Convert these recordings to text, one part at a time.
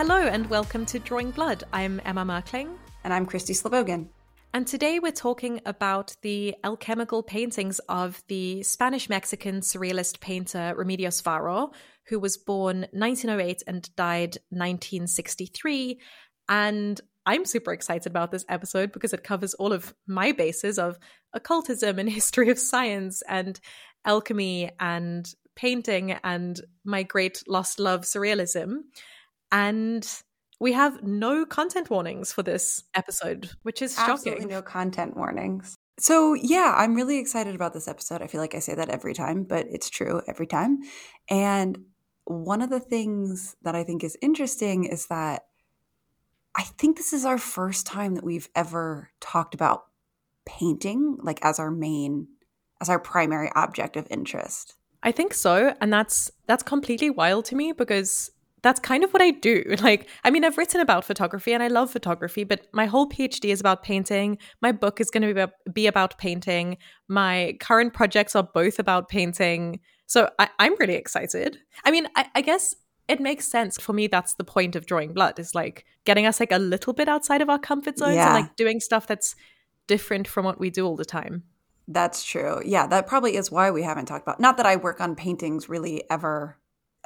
Hello and welcome to Drawing Blood. I'm Emma Merkling. And I'm Christy Slobogin. And today we're talking about the alchemical paintings of the Spanish-Mexican surrealist painter Remedios Varo, who was born 1908 and died 1963. And I'm super excited about this episode because it covers all of my bases of occultism and history of science and alchemy and painting and my great lost love, surrealism. And we have no content warnings for this episode, which is shocking. Absolutely no content warnings. So yeah, I'm really excited about this episode. I feel like I say that every time, but it's true every time. And one of the things that I think is interesting is that I think this is our first time that we've ever talked about painting, like as our primary object of interest. I think so. And that's completely wild to me because that's kind of what I do. Like, I mean, I've written about photography and I love photography, but my whole PhD is about painting. My book is going to be about painting. My current projects are both about painting. So I'm really excited. I mean, I guess it makes sense. For me, that's the point of Drawing Blood, is like getting us like a little bit outside of our comfort zones and like doing stuff that's different from what we do all the time. That's true. Yeah, that probably is why we haven't talked about, not that I work on paintings really ever.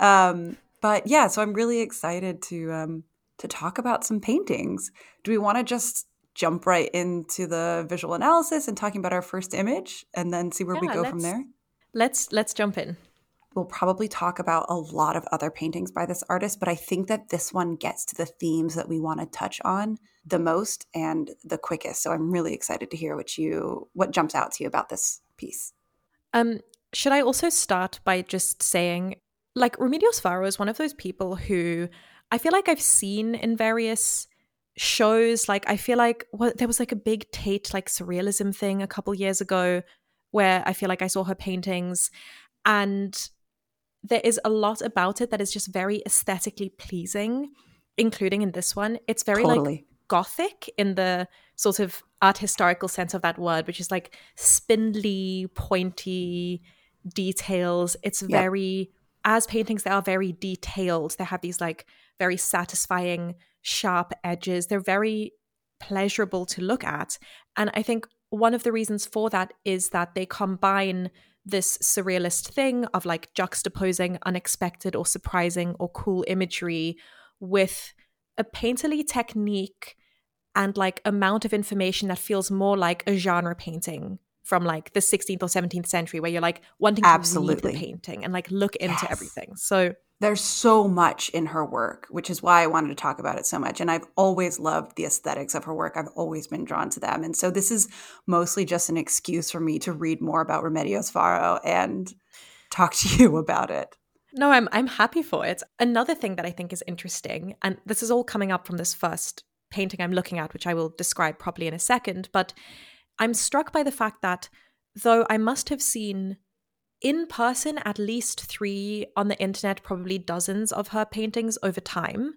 But yeah, so I'm really excited to talk about some paintings. Do we want to just jump right into the visual analysis and talking about our first image and then see where we go from there? Let's jump in. We'll probably talk about a lot of other paintings by this artist, but I think that this one gets to the themes that we want to touch on the most and the quickest. So I'm really excited to hear what jumps out to you about this piece. Should I also start by just saying, like, Remedios Varo is one of those people who I feel like I've seen in various shows. Like, I feel like there was like a big Tate like surrealism thing a couple years ago where I feel like I saw her paintings, and there is a lot about it that is just very aesthetically pleasing, including in this one. It's very like Gothic in the sort of art historical sense of that word, which is like spindly, pointy details. It's very, as paintings, they are very detailed. They have these like very satisfying, sharp edges. They're very pleasurable to look at. And I think one of the reasons for that is that they combine this surrealist thing of like juxtaposing unexpected or surprising or cool imagery with a painterly technique and like amount of information that feels more like a genre painting from like the 16th or 17th century, where you're like wanting to read the painting and like look into everything. So there's so much in her work, which is why I wanted to talk about it so much. And I've always loved the aesthetics of her work. I've always been drawn to them. And so this is mostly just an excuse for me to read more about Remedios Varo and talk to you about it. No, I'm happy for it. Another thing that I think is interesting, and this is all coming up from this first painting I'm looking at, which I will describe properly in a second, but I'm struck by the fact that though I must have seen in person at least 3, on the internet probably dozens of her paintings over time,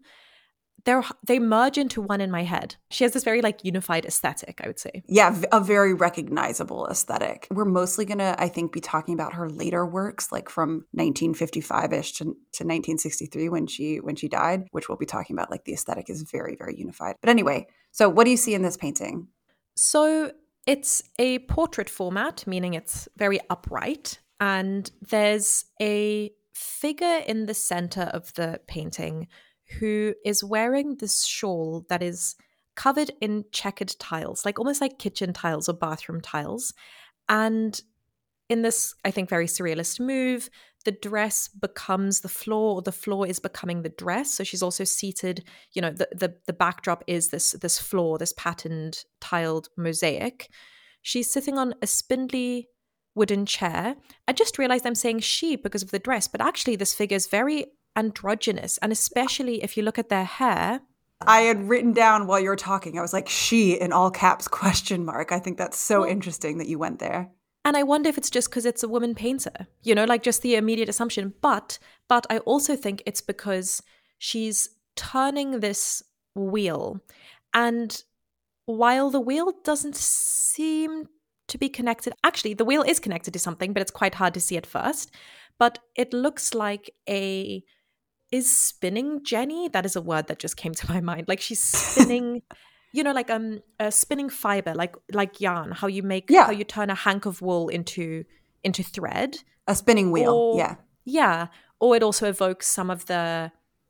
they merge into one in my head. She has this very like unified aesthetic, I would say. Yeah, a very recognizable aesthetic. We're mostly going to, I think, be talking about her later works, like from 1955-ish to 1963 when she died, which we'll be talking about. Like the aesthetic is very, very unified. But anyway, so what do you see in this painting? So it's a portrait format, meaning it's very upright. And there's a figure in the center of the painting who is wearing this shawl that is covered in checkered tiles, like almost like kitchen tiles or bathroom tiles. And in this, I think, very surrealist move, the dress becomes the floor, or the floor is becoming the dress. So she's also seated, you know, the backdrop is this floor, this patterned tiled mosaic. She's sitting on a spindly wooden chair. I just realized I'm saying she because of the dress, but actually this figure is very androgynous, and especially if you look at their hair. I had written down while you were talking, I was like, she in all caps ? I think that's so interesting that you went there. And I wonder if it's just because it's a woman painter, you know, like just the immediate assumption. But I also think it's because she's turning this wheel, and while the wheel doesn't seem to be connected, actually the wheel is connected to something, but it's quite hard to see at first. But it looks like is spinning Jenny. That is a word that just came to my mind. Like she's spinning, like a spinning fiber, like yarn. How Yeah. you turn a hank of wool into thread, A spinning wheel. or Yeah. yeah, or it also evokes some of the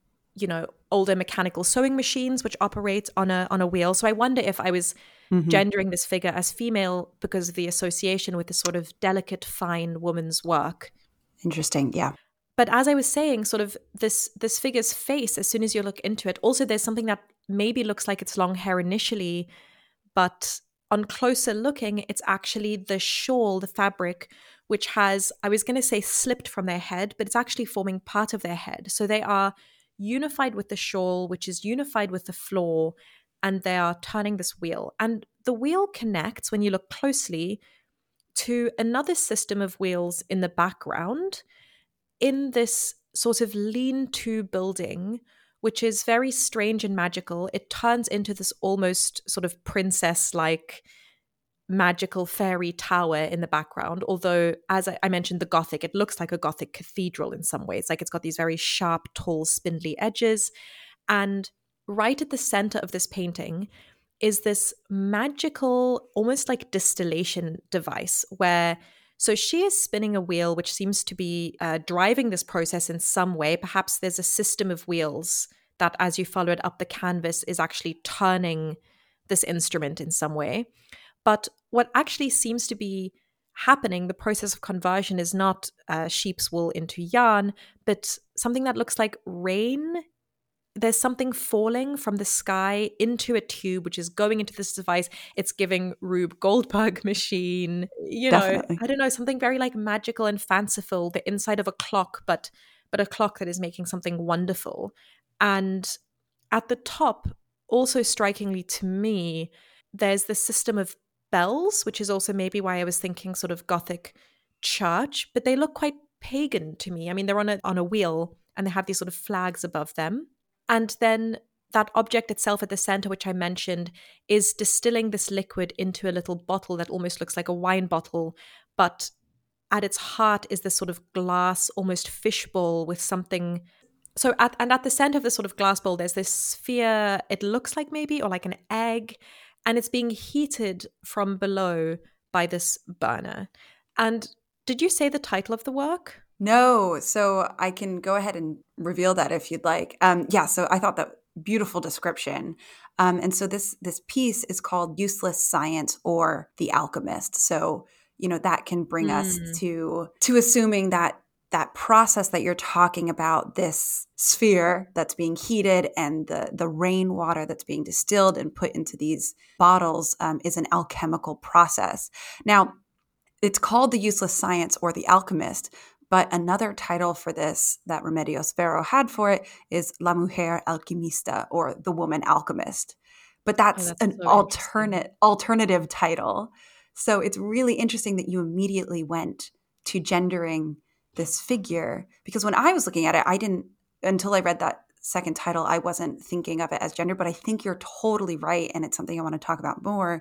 older mechanical sewing machines which operate on a wheel. So I wonder if I was Mm-hmm. gendering this figure as female because of the association with this sort of delicate, fine woman's work. Interesting. Yeah. But as I was saying, sort of this figure's face, as soon as you look into it, also there's something that maybe looks like it's long hair initially, but on closer looking, it's actually the shawl, the fabric, which has, I was going to say slipped from their head, but it's actually forming part of their head. So they are unified with the shawl, which is unified with the floor, and they are turning this wheel. And the wheel connects, when you look closely, to another system of wheels in the background in this sort of lean-to building, which is very strange and magical. It turns into this almost sort of princess-like magical fairy tower in the background. Although, as I mentioned, the Gothic, it looks like a Gothic cathedral in some ways. Like it's got these very sharp, tall, spindly edges. And right at the center of this painting is this magical, almost like distillation device where, so she is spinning a wheel, which seems to be driving this process in some way. Perhaps there's a system of wheels that, as you follow it up the canvas, is actually turning this instrument in some way. But what actually seems to be happening, the process of conversion, is not sheep's wool into yarn, but something that looks like rain. There's something falling from the sky into a tube, which is going into this device. It's giving Rube Goldberg machine, Definitely. I don't know, something very like magical and fanciful, the inside of a clock, but a clock that is making something wonderful. And at the top, also strikingly to me, there's this system of bells, which is also maybe why I was thinking sort of Gothic church, but they look quite pagan to me. I mean, they're on a wheel and they have these sort of flags above them. And then that object itself at the center, which I mentioned, is distilling this liquid into a little bottle that almost looks like a wine bottle. But at its heart is this sort of glass, almost fishbowl with something. So at the center of this sort of glass bowl, there's this sphere, it looks like maybe, or like an egg, and it's being heated from below by this burner. And did you say the title of the work? No, so I can go ahead and reveal that if you'd like. Yeah, so I thought that beautiful description. And so this piece is called Useless Science or The Alchemist. So, that can bring us to assuming that that process that you're talking about, this sphere that's being heated and the rainwater that's being distilled and put into these bottles is an alchemical process. Now, it's called The Useless Science or The Alchemist, but another title for this that Remedios Varo had for it is La Mujer Alquimista, or The Woman Alchemist. But that's an so alternative title. So it's really interesting that you immediately went to gendering this figure, because when I was looking at it, I didn't, until I read that second title, I wasn't thinking of it as gender, but I think you're totally right. And it's something I want to talk about more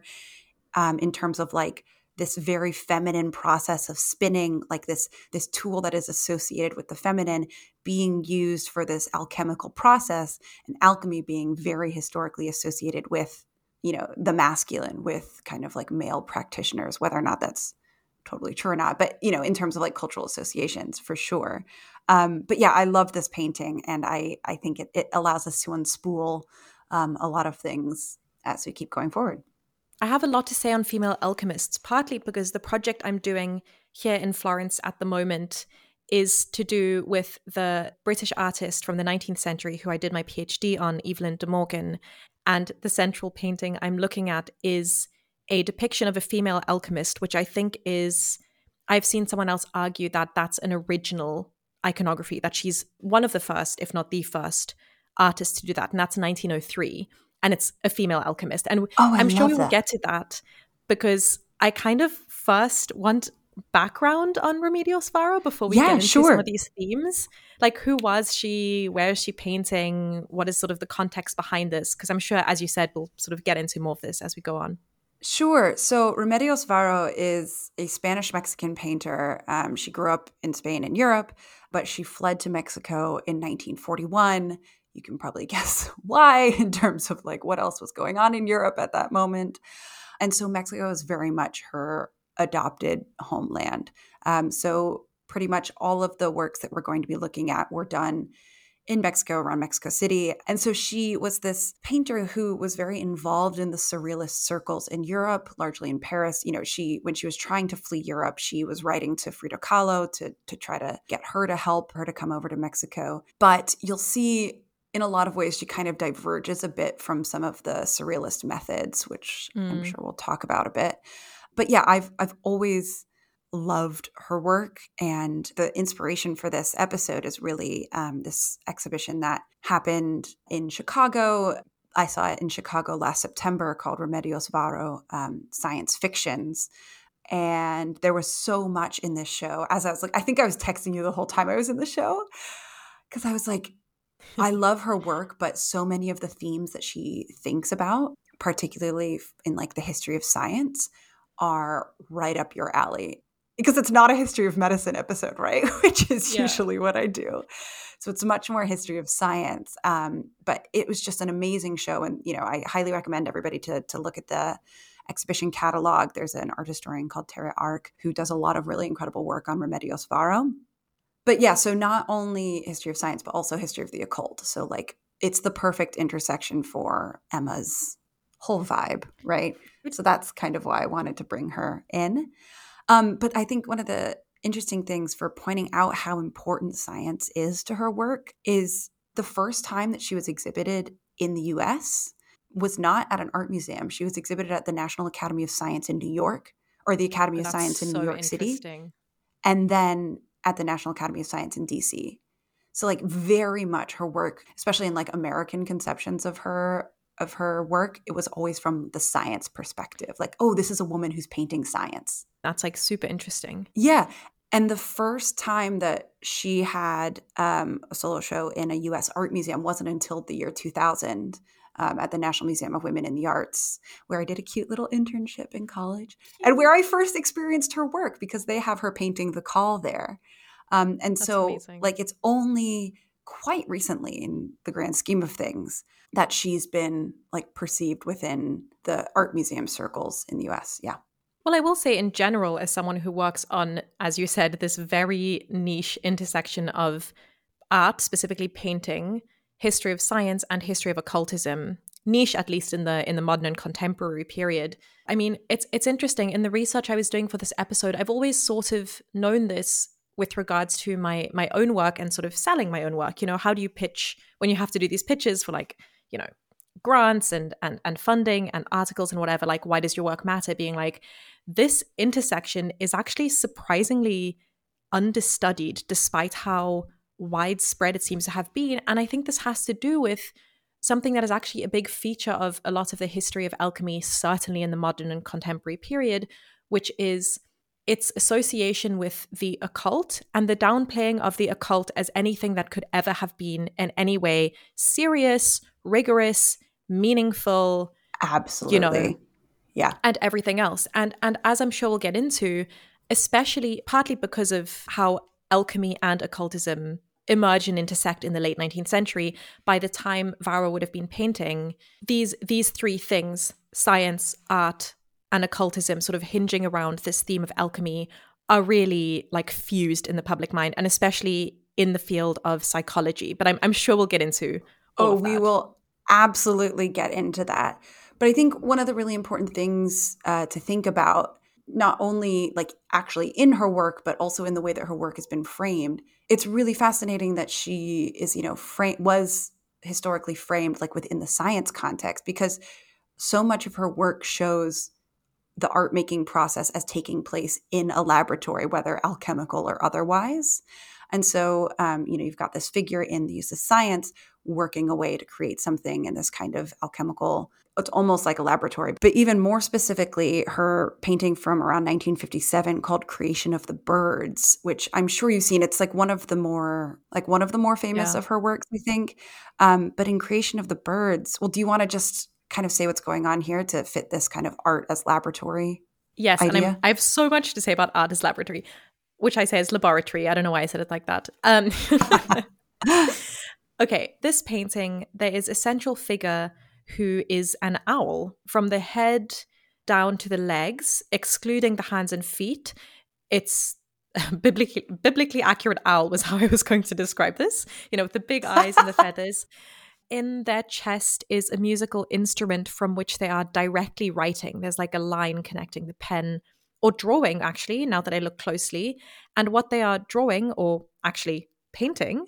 in terms of like this very feminine process of spinning, like this tool that is associated with the feminine being used for this alchemical process, and alchemy being very historically associated with, the masculine, with kind of like male practitioners, whether or not that's totally true or not, but, in terms of like cultural associations for sure. But yeah, I love this painting, and I think it allows us to unspool a lot of things as we keep going forward. I have a lot to say on female alchemists, partly because the project I'm doing here in Florence at the moment is to do with the British artist from the 19th century who I did my PhD on, Evelyn de Morgan. And the central painting I'm looking at is a depiction of a female alchemist, which I think is, I've seen someone else argue that that's an original iconography, that she's one of the first, if not the first, artists to do that. And that's 1903. And it's a female alchemist. And I'm sure we will get to that, because I kind of first want background on Remedios Varo before we get into some of these themes. Like, who was she? Where is she painting? What is sort of the context behind this? Because I'm sure, as you said, we'll sort of get into more of this as we go on. Sure. So Remedios Varo is a Spanish-Mexican painter. She grew up in Spain and Europe, but she fled to Mexico in 1941. You can probably guess why in terms of like what else was going on in Europe at that moment. And so Mexico is very much her adopted homeland. So pretty much all of the works that we're going to be looking at were done in Mexico, around Mexico City. And so she was this painter who was very involved in the surrealist circles in Europe, largely in Paris. You know, when she was trying to flee Europe, she was writing to Frida Kahlo to try to get her to help her to come over to Mexico. But you'll see in a lot of ways, she kind of diverges a bit from some of the surrealist methods, which I'm sure we'll talk about a bit. But yeah, I've always loved her work, and the inspiration for this episode is really this exhibition that happened in Chicago. I saw it in Chicago last September, called Remedios Varo Science Fictions. And there was so much in this show. As I was like, I think I was texting you the whole time I was in the show, because I was like, I love her work, but so many of the themes that she thinks about, particularly in like the history of science, are right up your alley. Because it's not a history of medicine episode, right? Which is usually what I do. So it's much more history of science. But it was just an amazing show. And, you know, I highly recommend everybody to look at the exhibition catalog. There's an art historian called Tara Ark who does a lot of really incredible work on Remedios Varo. But yeah, so not only history of science, but also history of the occult. So like it's the perfect intersection for Emma's whole vibe, right? So that's kind of why I wanted to bring her in. But I think one of the interesting things for pointing out how important science is to her work is the first time that she was exhibited in the US was not at an art museum. She was exhibited at the National Academy of Science in New York, or the Academy of Science in New York City. And then at the National Academy of Science in DC. So like very much her work, especially in like American conceptions of her work, it was always from the science perspective. Like, oh, this is a woman who's painting science. That's like super interesting. Yeah. And the first time that she had a solo show in a US art museum wasn't until the year 2000 at the National Museum of Women in the Arts, where I did a cute little internship in college and where I first experienced her work because they have her painting The Call there. And that's so amazing. Like it's only quite recently in the grand scheme of things that she's been like perceived within the art museum circles in the US. Yeah. Well, I will say in general, as someone who works on, as you said, this very niche intersection of art, specifically painting, history of science, and history of occultism, niche at least in the modern and contemporary period. I mean, it's interesting. In the research I was doing for this episode, I've always sort of known this with regards to my own work and sort of selling my own work. You know, how do you pitch when you have to do these pitches for like, you know, grants and funding and articles and whatever, like, why does your work matter? Being like, this intersection is actually surprisingly understudied despite how widespread it seems to have been. And I think this has to do with something that is actually a big feature of a lot of the history of alchemy, certainly in the modern and contemporary period, which is its association with the occult and the downplaying of the occult as anything that could ever have been in any way serious, rigorous, meaningful. Absolutely. You know, yeah. And everything else. And as I'm sure we'll get into, especially partly because of how alchemy and occultism emerge and intersect in the late 19th century, by the time Varo would have been painting, these three things, science, art, and occultism, sort of hinging around this theme of alchemy, are really like fused in the public mind, and especially in the field of psychology. But I'm sure we'll get into all of that. We will absolutely get into that. But I think one of the really important things to think about, not only like actually in her work, but also in the way that her work has been framed, it's really fascinating that she is, you know, was historically framed like within the science context, because so much of her work shows the art making process as taking place in a laboratory, whether alchemical or otherwise. And so, you know, you've got this figure in the use of science working away to create something in this kind of alchemical, it's almost like a laboratory. But even more specifically, her painting from around 1957 called Creation of the Birds, which I'm sure you've seen. It's like one of the more famous of her works, I think. But in Creation of the Birds, well, do you want to just kind of say what's going on here to fit this kind of art as laboratory Yes, idea? and I have so much to say about art as laboratory, which I say is laboratory. I don't know why I said it like that. Okay, this painting, there is a central figure who is an owl from the head down to the legs, excluding the hands and feet. It's biblically accurate owl was how I was going to describe this, with the big eyes and the feathers. In their chest is a musical instrument from which they are directly writing. There's like a line connecting the pen, or drawing, actually, now that I look closely. And what they are drawing, or actually painting,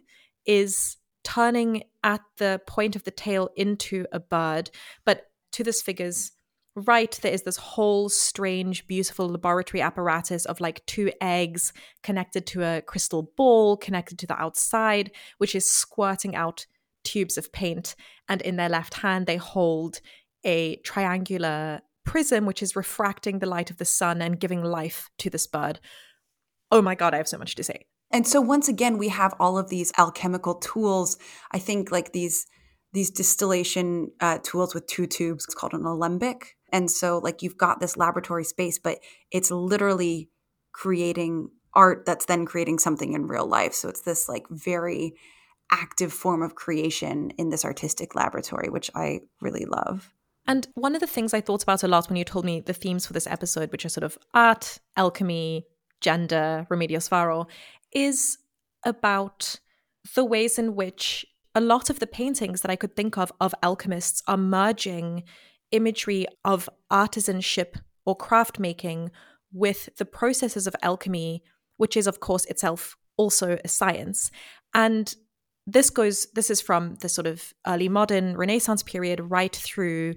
is turning at the point of the tail into a bird. But to this figure's right, there is this whole strange, beautiful laboratory apparatus of like 2 eggs connected to a crystal ball, connected to the outside, which is squirting out tubes of paint. And in their left hand, they hold a triangular prism, which is refracting the light of the sun and giving life to this bird. Oh my God, I have so much to say. And so once again, we have all of these alchemical tools. I think like these distillation tools with 2 tubes. It's called an alembic. And so like you've got this laboratory space, but it's literally creating art that's then creating something in real life. So it's this like very active form of creation in this artistic laboratory, which I really love. And one of the things I thought about a lot when you told me the themes for this episode, which are sort of art, alchemy, gender, Remedios Varo, is about the ways in which a lot of the paintings that I could think of alchemists are merging imagery of artisanship or craft making with the processes of alchemy, which is, of course, itself also a science. And this is from the sort of early modern Renaissance period right through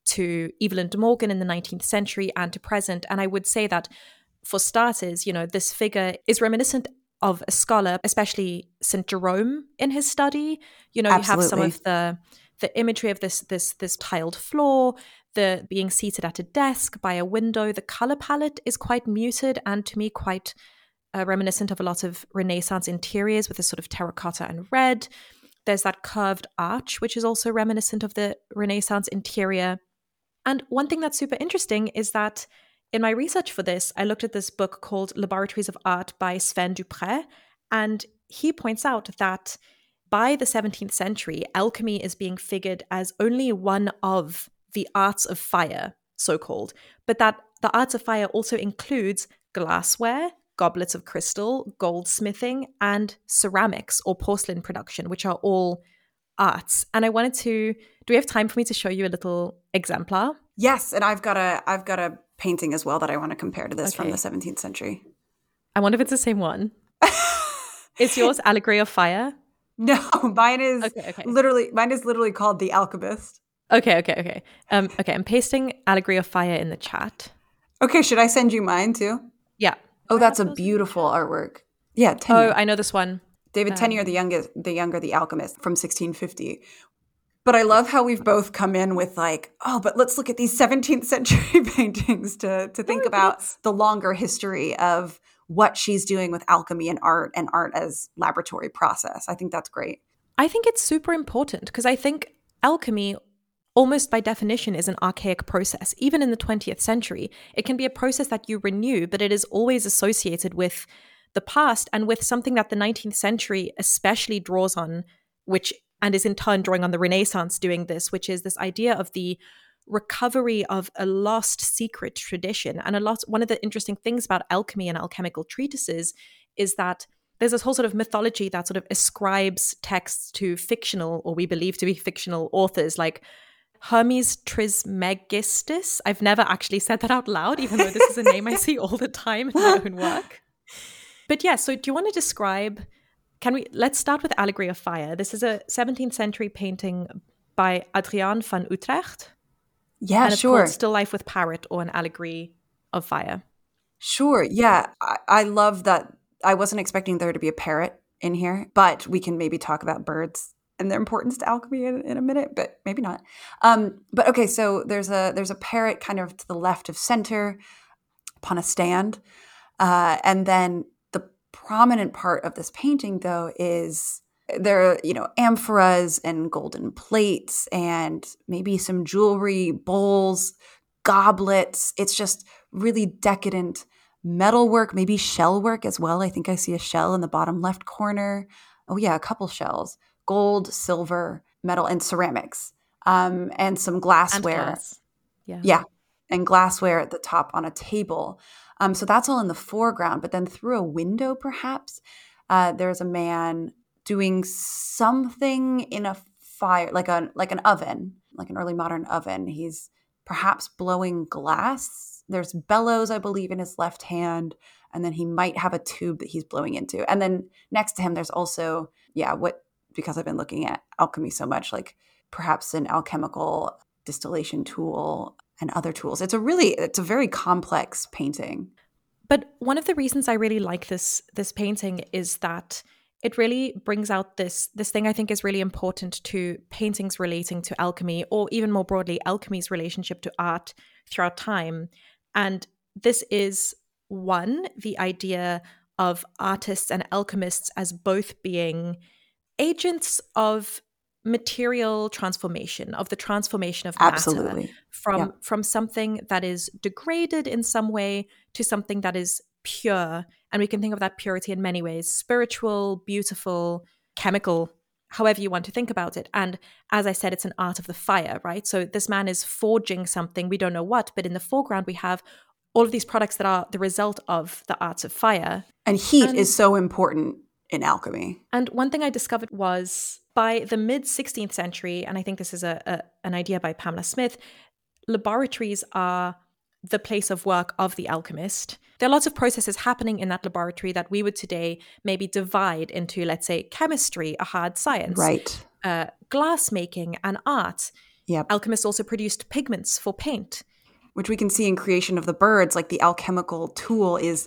to Evelyn de Morgan in the 19th century and to present. And I would say that, for starters, this figure is reminiscent of a scholar, especially St. Jerome in his study. You have some of the imagery of this tiled floor, the being seated at a desk by a window. The color palette is quite muted and to me quite reminiscent of a lot of Renaissance interiors with a sort of terracotta and red. There's that curved arch, which is also reminiscent of the Renaissance interior. And one thing that's super interesting is that in my research for this, I looked at this book called Laboratories of Art by Sven Dupré, and he points out that by the 17th century, alchemy is being figured as only one of the arts of fire, so-called, but that the arts of fire also includes glassware, goblets of crystal, goldsmithing, and ceramics or porcelain production, which are all arts. And I wanted to, do we have time for me to show you a little exemplar? Yes, and I've got a painting as well that I want to compare to this from the 17th century. I wonder if it's the same one. Is yours Allegory of Fire? No, mine is literally called The Alchemist. Okay. I'm pasting Allegory of Fire in the chat. Okay, should I send you mine too? Yeah. Oh, that's a beautiful artwork. Yeah, Teniers. Oh, I know this one. David Teniers, the Alchemist from 1650. But I love how we've both come in with like, oh, but let's look at these 17th century paintings to think about the longer history of what she's doing with alchemy and art as laboratory process. I think that's great. I think it's super important because I think alchemy, almost by definition, is an archaic process. Even in the 20th century, it can be a process that you renew, but it is always associated with the past and with something that the 19th century especially draws on, and is in turn drawing on the Renaissance doing this, which is this idea of the recovery of a lost secret tradition. And one of the interesting things about alchemy and alchemical treatises is that there's this whole sort of mythology that sort of ascribes texts to fictional, or we believe to be fictional, authors like Hermes Trismegistus. I've never actually said that out loud, even though this is a name I see all the time in my own work. But yeah, so do you want to describe... let's start with Allegory of Fire. This is a 17th century painting by Adriaan van Utrecht. Yeah, and it's called Still Life with Parrot, or an Allegory of Fire. Sure. Yeah. I love that. I wasn't expecting there to be a parrot in here, but we can maybe talk about birds and their importance to alchemy in a minute, but maybe not. But okay, so there's a parrot kind of to the left of center upon a stand. And then the prominent part of this painting, though, is there are, amphoras and golden plates and maybe some jewelry, bowls, goblets. It's just really decadent metalwork, maybe shell work as well. I think I see a shell in the bottom left corner. Oh yeah, a couple shells. Gold, silver, metal, and ceramics. And some And glassware. glass. Yeah. Yeah, and glassware at the top on a table. So that's all in the foreground. But then through a window, perhaps, there's a man doing something in a fire, like an oven, like an early modern oven. He's perhaps blowing glass. There's bellows, I believe, in his left hand, and then he might have a tube that he's blowing into. And then next to him, there's also, because I've been looking at alchemy so much, like perhaps an alchemical distillation tool and other tools. It's a very complex painting. But one of the reasons I really like this painting is that it really brings out this thing I think is really important to paintings relating to alchemy, or even more broadly, alchemy's relationship to art throughout time. And this is, one, the idea of artists and alchemists as both being agents of material transformation, of the transformation of matter. Absolutely. From something that is degraded in some way to something that is pure. And we can think of that purity in many ways: spiritual, beautiful, chemical, however you want to think about it. And as I said, it's an art of the fire, right? So this man is forging something, we don't know what, but in the foreground we have all of these products that are the result of the arts of fire. And heat is so important in alchemy. And one thing I discovered was, by the mid-16th century, and I think this is an idea by Pamela Smith, laboratories are the place of work of the alchemist. There are lots of processes happening in that laboratory that we would today maybe divide into, let's say, chemistry, a hard science, right? Glass making, and art. Yep. Alchemists also produced pigments for paint, which we can see in creation of the birds. Like the alchemical tool is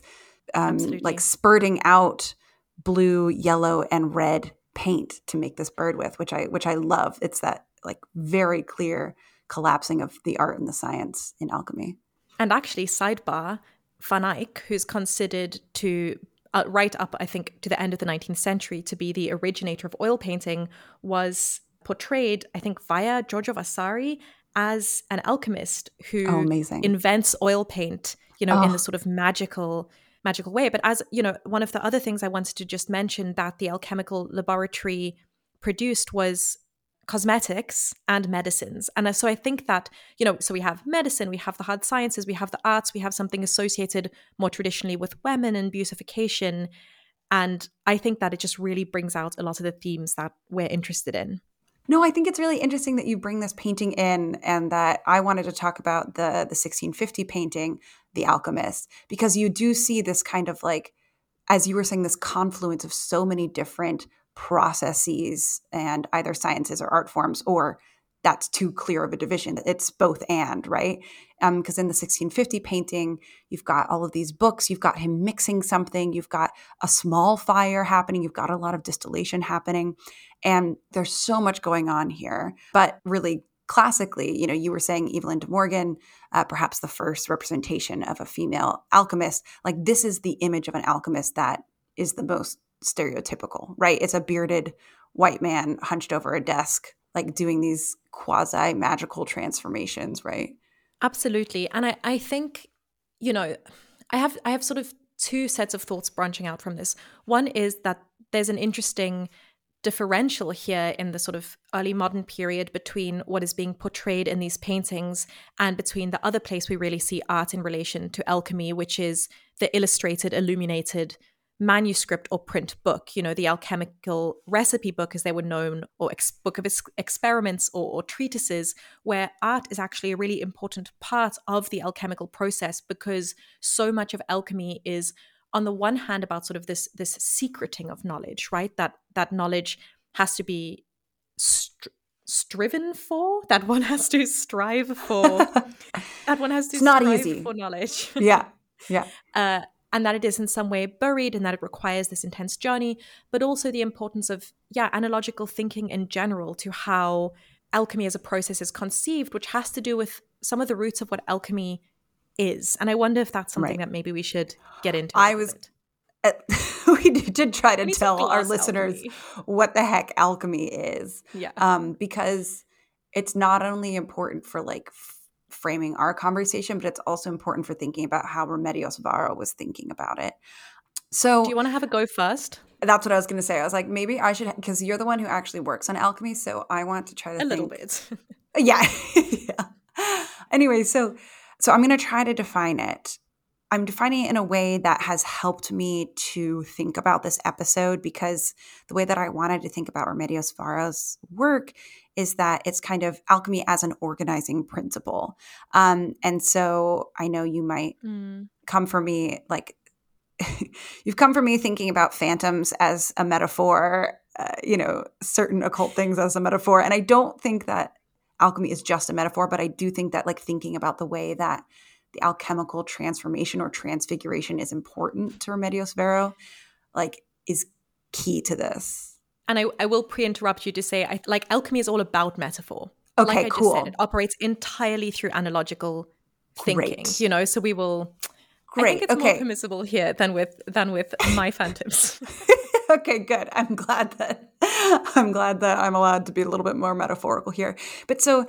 like spurting out blue, yellow, and red paint to make this bird with, which I love. It's that like very clear collapsing of the art and the science in alchemy. And actually, sidebar, Van Eyck, who's considered to right up, I think, to the end of the 19th century to be the originator of oil painting, was portrayed, I think, via Giorgio Vasari as an alchemist who invents oil paint, in the sort of magical way. But as, one of the other things I wanted to just mention that the alchemical laboratory produced was cosmetics and medicines. And so I think that, so we have medicine, we have the hard sciences, we have the arts, we have something associated more traditionally with women and beautification. And I think that it just really brings out a lot of the themes that we're interested in. No, I think it's really interesting that you bring this painting in, and that I wanted to talk about the 1650 painting, The Alchemist, because you do see this kind of like, as you were saying, this confluence of so many different processes and either sciences or art forms, or that's too clear of a division. It's both and, right? Because in the 1650 painting, you've got all of these books, you've got him mixing something, you've got a small fire happening, you've got a lot of distillation happening, and there's so much going on here. But really, classically, you were saying Evelyn de Morgan, perhaps the first representation of a female alchemist. Like, this is the image of an alchemist that is the most stereotypical, right? It's a bearded white man hunched over a desk, like doing these quasi-magical transformations, right? Absolutely. And I think, I have sort of two sets of thoughts branching out from this. One is that there's an interesting differential here in the sort of early modern period between what is being portrayed in these paintings and between the other place we really see art in relation to alchemy, which is the illustrated, illuminated manuscript or print book, the alchemical recipe book, as they were known, or book of experiments or treatises, where art is actually a really important part of the alchemical process, because so much of alchemy is, on the one hand, about sort of this secreting of knowledge, right? That knowledge has to be striven for, that one has to strive for, that one has to it's not strive easy for knowledge. Yeah. And that it is in some way buried, and that it requires this intense journey, but also the importance of, analogical thinking in general to how alchemy as a process is conceived, which has to do with some of the roots of what alchemy is. And I wonder if that's something that maybe we should get into. we did try to We need some tell our glass listeners alchemy. what the heck alchemy is, Yeah. because it's not only important for like framing our conversation, but it's also important for thinking about how Remedios Varo was thinking about it. So Do you want to have a go first? that's what I was going to say. I was like, maybe I should, because you're the one who actually works on alchemy. So I want to try to A little think. bit. Yeah. Yeah. Anyway, so I'm going to try to define it. I'm defining it in a way that has helped me to think about this episode, because the way that I wanted to think about Remedios Varo's work is that it's kind of alchemy as an organizing principle. And so I know you might come for me like, you've come for me thinking about phantoms as a metaphor, certain occult things as a metaphor. And I don't think that alchemy is just a metaphor, but I do think that like thinking about the way that the alchemical transformation or transfiguration is important to Remedios Varo, like, is key to this. And I will pre-interrupt you to say, like, alchemy is all about metaphor. Okay, like I cool. just said, it operates entirely through analogical thinking. Great. So we will. Great. I think it's okay. more permissible here than with my phantoms. Okay, good. I'm glad that I'm allowed to be a little bit more metaphorical here. But so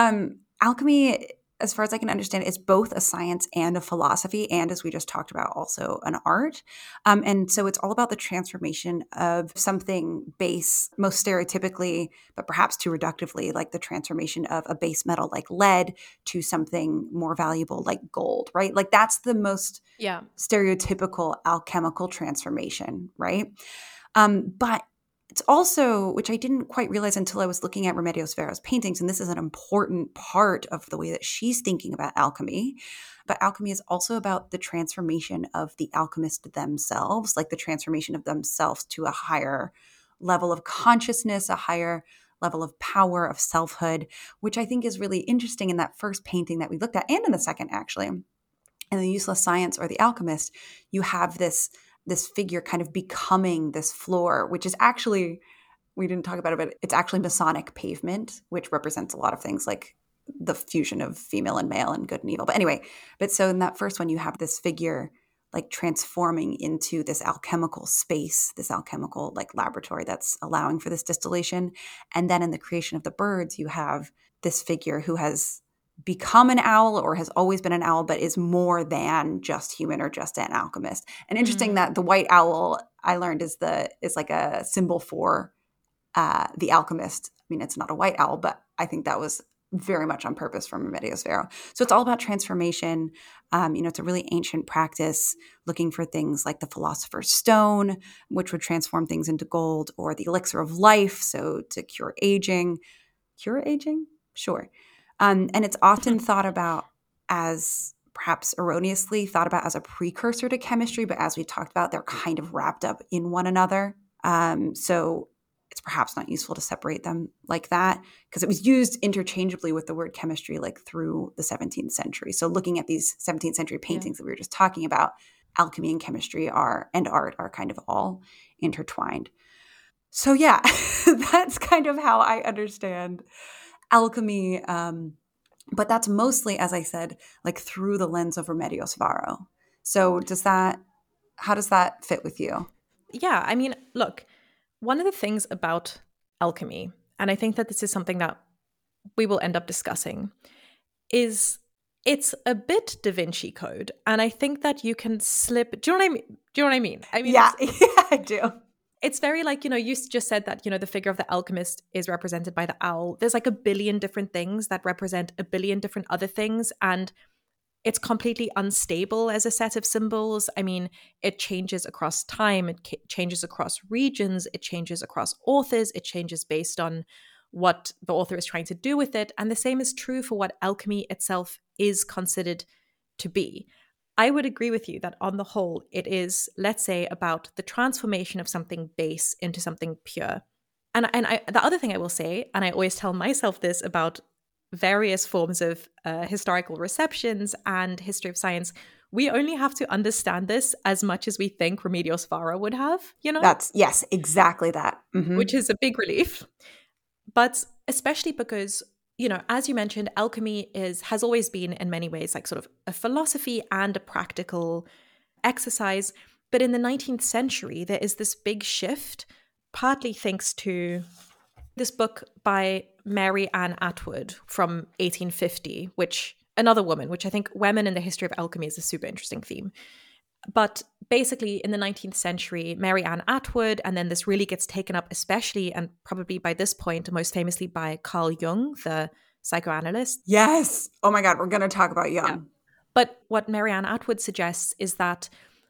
alchemy, as far as I can understand, is both a science and a philosophy, and as we just talked about, also an art. And so it's all about the transformation of something base, most stereotypically, but perhaps too reductively, like the transformation of a base metal like lead to something more valuable like gold, right? Like that's the most stereotypical alchemical transformation, right? But it's also, which I didn't quite realize until I was looking at Remedios Varo's paintings, and this is an important part of the way that she's thinking about alchemy, but alchemy is also about the transformation of the alchemist themselves, like the transformation of themselves to a higher level of consciousness, a higher level of power, of selfhood, which I think is really interesting in that first painting that we looked at, and in the second, actually. In The Useless Science or The Alchemist, you have this figure kind of becoming this floor, which is actually, we didn't talk about it, but it's actually Masonic pavement, which represents a lot of things like the fusion of female and male and good and evil. But anyway, so in that first one, you have this figure like transforming into this alchemical space, this alchemical like laboratory that's allowing for this distillation. And then in the creation of the birds, you have this figure who has become an owl or has always been an owl, but is more than just human or just an alchemist. And interesting that the white owl, I learned, is like a symbol for the alchemist. I mean, it's not a white owl, but I think that was very much on purpose from Remedios Varo. So it's all about transformation. It's a really ancient practice, looking for things like the philosopher's stone, which would transform things into gold, or the elixir of life, so to cure aging. Cure aging? Sure. And it's often thought about as, perhaps erroneously thought about as, a precursor to chemistry, but as we talked about, they're kind of wrapped up in one another. So it's perhaps not useful to separate them like that, because it was used interchangeably with the word chemistry like through the 17th century. So looking at these 17th century paintings that we were just talking about, alchemy and chemistry and art are kind of all intertwined. So yeah, that's kind of how I understand alchemy, but that's mostly, as I said, like through the lens of Remedios Varo. So how does that fit with you? Yeah, I mean, look, one of the things about alchemy, and I think that this is something that we will end up discussing, is it's a bit Da Vinci Code. And I think that you can slip. Do you know what I mean? Do you know what I mean? I mean, yeah, I do. It's very like, you just said that, the figure of the alchemist is represented by the owl. There's like a billion different things that represent a billion different other things. And it's completely unstable as a set of symbols. I mean, it changes across time. It changes across regions. It changes across authors. It changes based on what the author is trying to do with it. And the same is true for what alchemy itself is considered to be. I would agree with you that on the whole, it is, let's say, about the transformation of something base into something pure. And the other thing I will say, and I always tell myself this about various forms of historical receptions and history of science, we only have to understand this as much as we think Remedios Varo would have, Yes, exactly that. Mm-hmm. Which is a big relief. But especially because, as you mentioned, alchemy has always been in many ways like sort of a philosophy and a practical exercise. But in the 19th century, there is this big shift, partly thanks to this book by Mary Ann Atwood from 1850, which another woman, which I think women in the history of alchemy is a super interesting theme. But basically, in the 19th century, Mary Ann Atwood, and then this really gets taken up, especially and probably by this point, most famously by Carl Jung, the psychoanalyst. Yes. Oh my God, we're going to talk about Jung. Yeah. But what Mary Ann Atwood suggests is that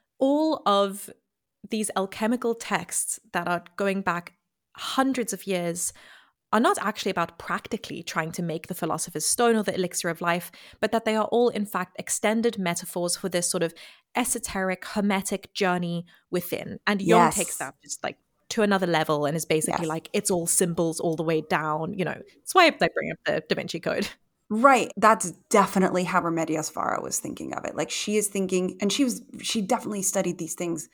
all of these alchemical texts that are going back hundreds of years are not actually about practically trying to make the philosopher's stone or the elixir of life, but that they are all, in fact, extended metaphors for this sort of esoteric, hermetic journey within. And Jung takes that just like to another level and is basically like, it's all symbols all the way down. You know, that's why I bring up the Da Vinci Code. Right. That's definitely how Remedios Varo was thinking of it. Like she is thinking, and she definitely studied these things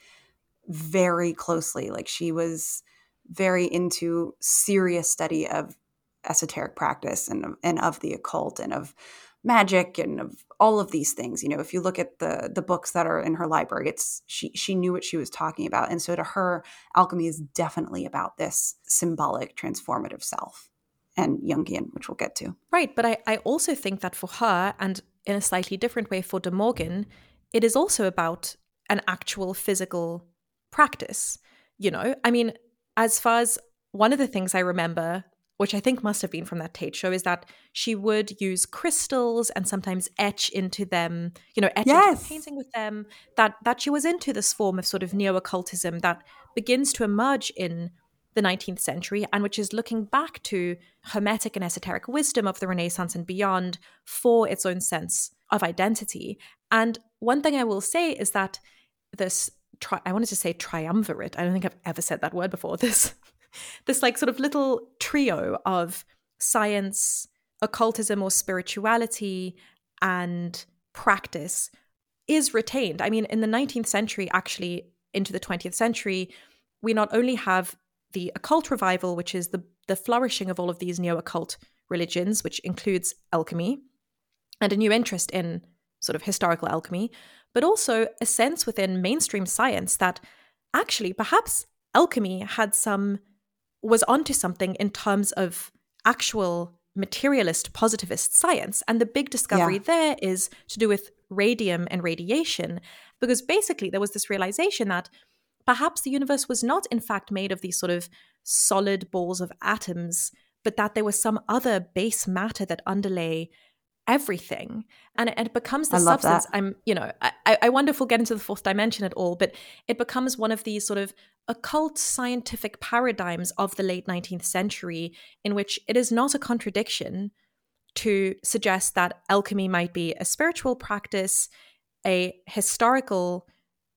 very closely. Like she was very into serious study of esoteric practice and of the occult and of magic and of all of these things. You know, if you look at the books that are in her library, it's she knew what she was talking about. And so to her, alchemy is definitely about this symbolic transformative self and Jungian, which we'll get to. Right. But I also think that for her, and in a slightly different way for De Morgan, it is also about an actual physical practice. You know, I mean, as far as one of the things I remember, which I think must have been from that Tate show, is that she would use crystals and sometimes etch into them, you know, etch into a painting with them, that she was into this form of sort of neo-occultism that begins to emerge in the 19th century and which is looking back to hermetic and esoteric wisdom of the Renaissance and beyond for its own sense of identity. And one thing I will say is that this, I wanted to say triumvirate. I don't think I've ever said that word before. This like sort of little trio of science, occultism or spirituality, and practice is retained. I mean, in the 19th century, actually into the 20th century, we not only have the occult revival, which is the flourishing of all of these neo-occult religions, which includes alchemy, and a new interest in sort of historical alchemy, but also a sense within mainstream science that actually perhaps alchemy was onto something in terms of actual materialist positivist science. And the big discovery there is to do with radium and radiation, because basically there was this realization that perhaps the universe was not in fact made of these sort of solid balls of atoms, but that there was some other base matter that underlay everything. And it becomes the substance. I wonder if we'll get into the fourth dimension at all, but it becomes one of these sort of occult scientific paradigms of the late 19th century in which it is not a contradiction to suggest that alchemy might be a spiritual practice, a historical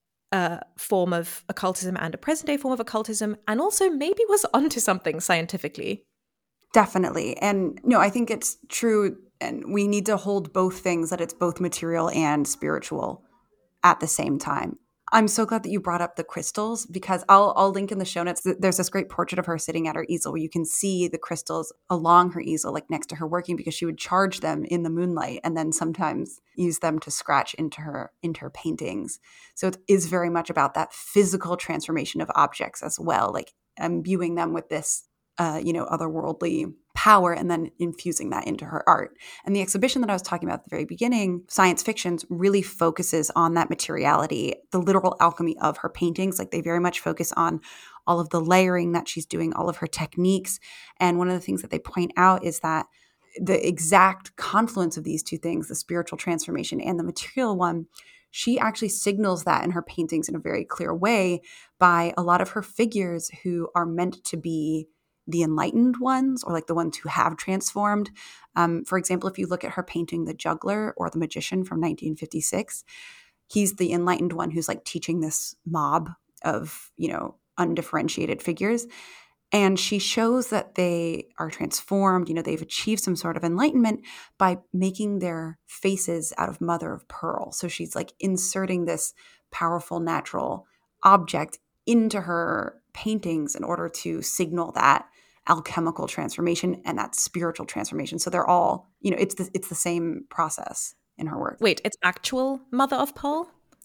form of occultism and a present-day form of occultism, and also maybe was onto something scientifically. Definitely. And no, I think it's true, and we need to hold both things, that it's both material and spiritual at the same time. I'm so glad that you brought up the crystals, because I'll link in the show notes. There's this great portrait of her sitting at her easel where you can see the crystals along her easel, like next to her working, because she would charge them in the moonlight and then sometimes use them to scratch into her paintings. So it is very much about that physical transformation of objects as well, like imbuing them with this otherworldly power and then infusing that into her art. And the exhibition that I was talking about at the very beginning, Science Fictions, really focuses on that materiality, the literal alchemy of her paintings. Like they very much focus on all of the layering that she's doing, all of her techniques. And one of the things that they point out is that the exact confluence of these two things, the spiritual transformation and the material one, she actually signals that in her paintings in a very clear way by a lot of her figures who are meant to be the enlightened ones, or like the ones who have transformed. For example, if you look at her painting, The Juggler or The Magician from 1956, he's the enlightened one who's like teaching this mob of, undifferentiated figures. And she shows that they are transformed, they've achieved some sort of enlightenment by making their faces out of mother of pearl. So she's like inserting this powerful natural object into her paintings in order to signal that alchemical transformation and that spiritual transformation. So they're all, it's the same process in her work. Wait, it's actual mother of pearl?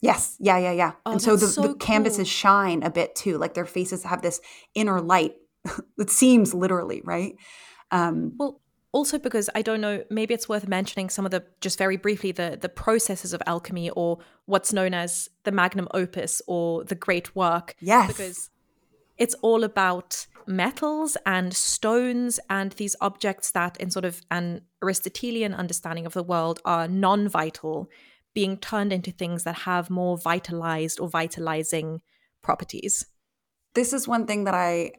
Yes. Yeah, yeah, yeah. Oh, And so that's the so canvases cool. shine a bit too. Like their faces have this inner light. It seems literally, right? Well, also because I don't know, maybe it's worth mentioning some of the, just very briefly, the processes of alchemy, or what's known as the magnum opus or the great work, Yes. because it's all about metals and stones and these objects that, in sort of an Aristotelian understanding of the world, are non-vital, being turned into things that have more vitalized or vitalizing properties. This is one thing that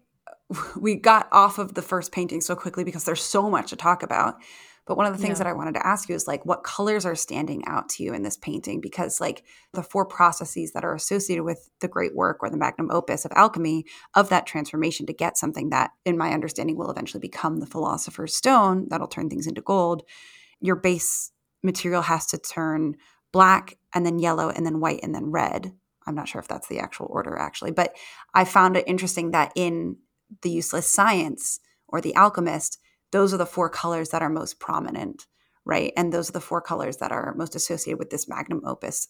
we got off of the first painting so quickly because there's so much to talk about. But one of the things Yeah. that I wanted to ask you is like, what colors are standing out to you in this painting? Because like the four processes that are associated with the great work or the magnum opus of alchemy, of that transformation to get something that, in my understanding, will eventually become the philosopher's stone that'll turn things into gold, your base material has to turn black and then yellow and then white and then red. I'm not sure if that's the actual order actually, but I found it interesting that in the useless science or the alchemist, those are the four colors that are most prominent, right? And those are the four colors that are most associated with this magnum opus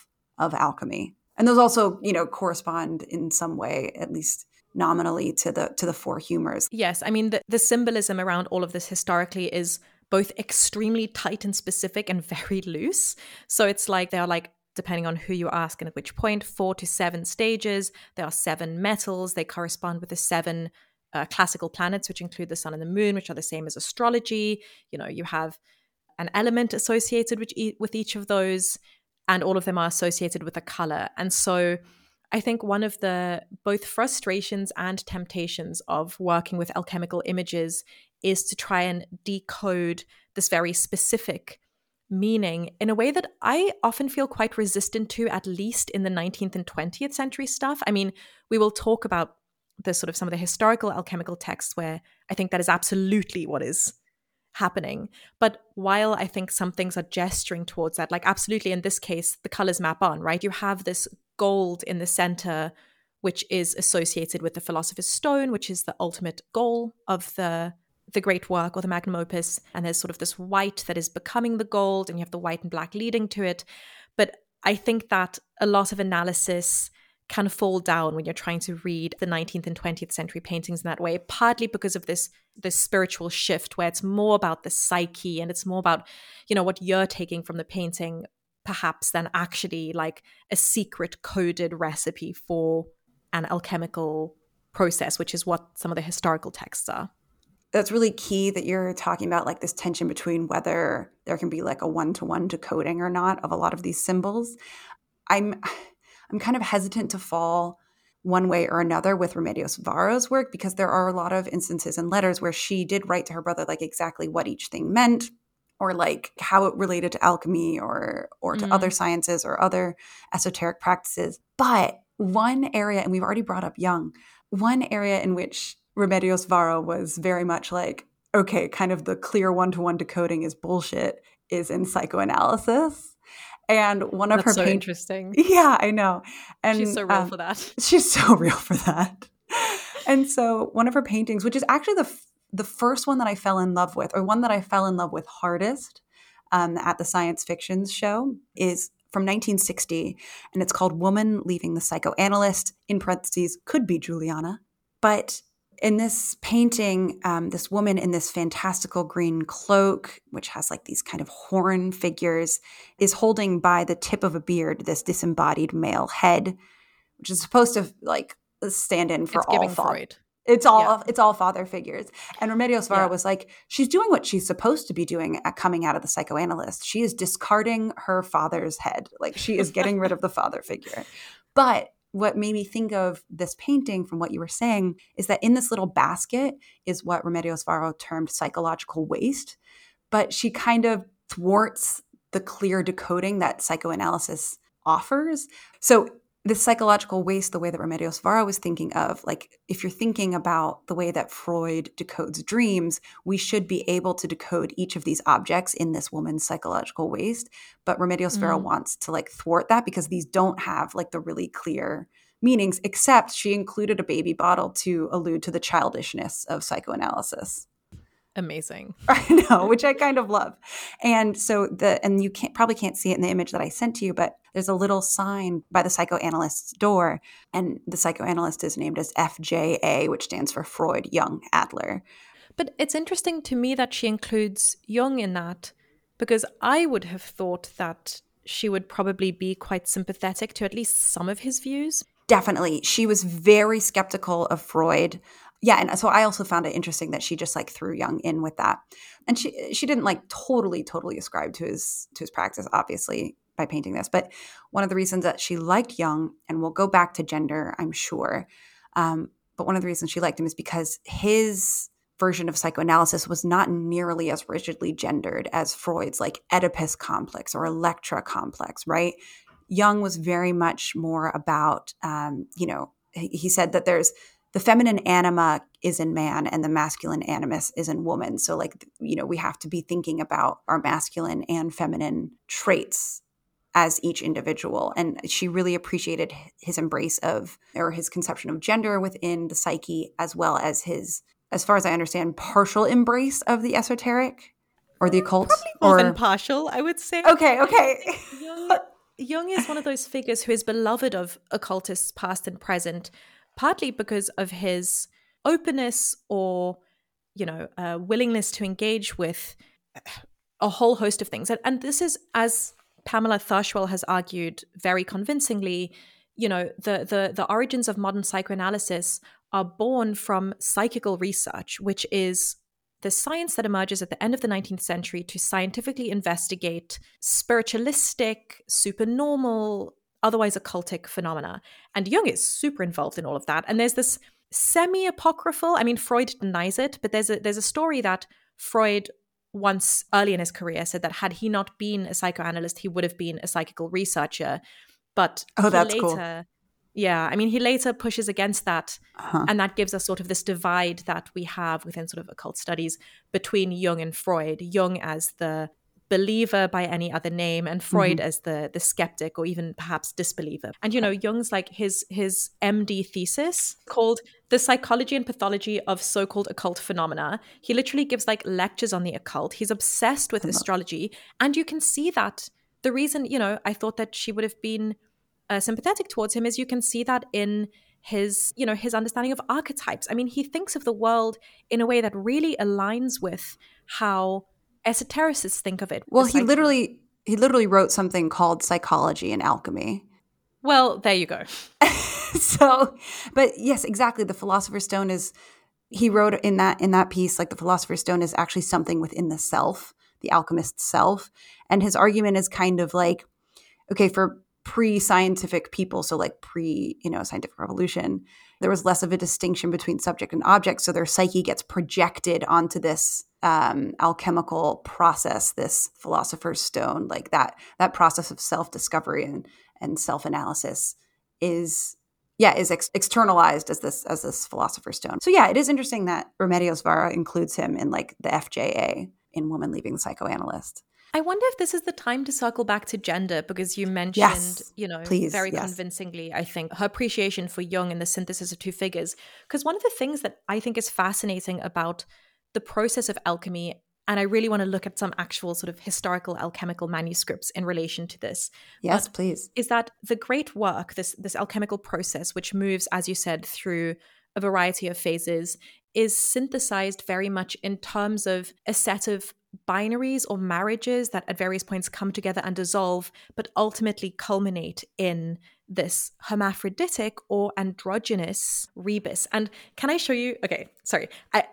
of alchemy. And those also, correspond in some way, at least nominally, to the four humors. Yes, I mean, the symbolism around all of this historically is both extremely tight and specific and very loose. So it's like they are like, depending on who you ask and at which point, 4 to 7 stages. There are 7 metals. They correspond with the 7 classical planets, which include the sun and the moon, which are the same as astrology. You have an element associated with each of those, and all of them are associated with a color. And so I think one of the both frustrations and temptations of working with alchemical images is to try and decode this very specific meaning in a way that I often feel quite resistant to, at least in the 19th and 20th century stuff. I mean, we will talk about the sort of some of the historical alchemical texts where I think that is absolutely what is happening. But while I think some things are gesturing towards that, like absolutely in this case, the colors map on, right? You have this gold in the center, which is associated with the philosopher's stone, which is the ultimate goal of the great work or the magnum opus. And there's sort of this white that is becoming the gold, and you have the white and black leading to it. But I think that a lot of analysis can fall down when you're trying to read the 19th and 20th century paintings in that way, partly because of this spiritual shift where it's more about the psyche and it's more about, what you're taking from the painting, perhaps, than actually like a secret coded recipe for an alchemical process, which is what some of the historical texts are. That's really key that you're talking about, like this tension between whether there can be like a one-to-one decoding or not of a lot of these symbols. I'm kind of hesitant to fall one way or another with Remedios Varo's work, because there are a lot of instances in letters where she did write to her brother like exactly what each thing meant, or like how it related to alchemy or to other sciences or other esoteric practices. But one area, and we've already brought up Jung, one area in which Remedios Varo was very much like, okay, kind of the clear one-to-one decoding is bullshit, is in psychoanalysis. And one of That's her so interesting. Yeah, I know. And she's so real for that. She's so real for that. And so one of her paintings, which is actually the first one that I fell in love with, or one that I fell in love with hardest at the Science Fiction show, is from 1960, and it's called Woman Leaving the Psychoanalyst, in parentheses, could be Juliana. But in this painting, this woman in this fantastical green cloak, which has like these kind of horn figures, is holding by the tip of a beard this disembodied male head, which is supposed to like stand in for all Freud. It's all father figures. And Remedios Varo was like, she's doing what she's supposed to be doing at coming out of the psychoanalyst. She is discarding her father's head. Like she is getting rid of the father figure. But what made me think of this painting from what you were saying is that in this little basket is what Remedios Varo termed psychological waste. But she kind of thwarts the clear decoding that psychoanalysis offers. So this psychological waste, the way that Remedios Varo was thinking of, like if you're thinking about the way that Freud decodes dreams, we should be able to decode each of these objects in this woman's psychological waste. But Remedios Varo wants to like thwart that because these don't have like the really clear meanings, except she included a baby bottle to allude to the childishness of psychoanalysis. Amazing. I know, which I kind of love. And so probably can't see it in the image that I sent to you, but there's a little sign by the psychoanalyst's door, and the psychoanalyst is named as FJA, which stands for Freud, Jung, Adler. But it's interesting to me that she includes Jung in that, because I would have thought that she would probably be quite sympathetic to at least some of his views. Definitely. She was very skeptical of Freud. Yeah, and so I also found it interesting that she just like threw Jung in with that. And she didn't like totally ascribe to his practice, obviously, by painting this. But one of the reasons that she liked Jung, and we'll go back to gender, I'm sure, but one of the reasons she liked him is because his version of psychoanalysis was not nearly as rigidly gendered as Freud's like Oedipus complex or Electra complex, right? Jung was very much more about, he said that there's the feminine anima is in man and the masculine animus is in woman. So like, we have to be thinking about our masculine and feminine traits as each individual. And she really appreciated his embrace of, or his conception of gender within the psyche, as well as his, as far as I understand, partial embrace of the esoteric or the occult. Probably more than partial, I would say. Okay. Jung is one of those figures who is beloved of occultists past and present, partly because of his openness or, willingness to engage with a whole host of things. And this is, as Pamela Thurswell has argued very convincingly, the origins of modern psychoanalysis are born from psychical research, which is the science that emerges at the end of the 19th century to scientifically investigate spiritualistic, supernormal, otherwise occultic phenomena. And Jung is super involved in all of that. And there's this semi-apocryphal, I mean, Freud denies it, but there's a story that Freud once early in his career said that had he not been a psychoanalyst, he would have been a psychical researcher. But that's cool. Yeah, I mean, he later pushes against that, and that gives us sort of this divide that we have within sort of occult studies between Jung and Freud. Jung as the believer by any other name, and Freud as the skeptic or even perhaps disbeliever. And, Jung's like his MD thesis called The Psychology and Pathology of So-Called Occult Phenomena. He literally gives like lectures on the occult. He's obsessed with astrology. And you can see that the reason, I thought that she would have been sympathetic towards him is you can see that in his understanding of archetypes. I mean, he thinks of the world in a way that really aligns with how esotericists think of it. Well, he literally wrote something called Psychology and Alchemy. Well, there you go. So, but yes, exactly. The Philosopher's Stone is, he wrote in that piece, like the Philosopher's Stone is actually something within the self, the alchemist's self. And his argument is kind of like, okay, for pre-scientific people, so like scientific revolution, there was less of a distinction between subject and object. So their psyche gets projected onto this alchemical process, this philosopher's stone, like that process of self-discovery and self-analysis is externalized as this philosopher's stone. So yeah, it is interesting that Remedios Vara includes him in like the FJA in Woman Leaving the Psychoanalyst. I wonder if this is the time to circle back to gender, because you mentioned, very convincingly, I think, her appreciation for Jung and the synthesis of two figures. Because one of the things that I think is fascinating about the process of alchemy, and I really want to look at some actual sort of historical alchemical manuscripts in relation to this. Yes, please. Is that the great work, this alchemical process, which moves, as you said, through a variety of phases, is synthesized very much in terms of a set of binaries or marriages that at various points come together and dissolve, but ultimately culminate in this hermaphroditic or androgynous rebus. And can I show you? Okay, sorry.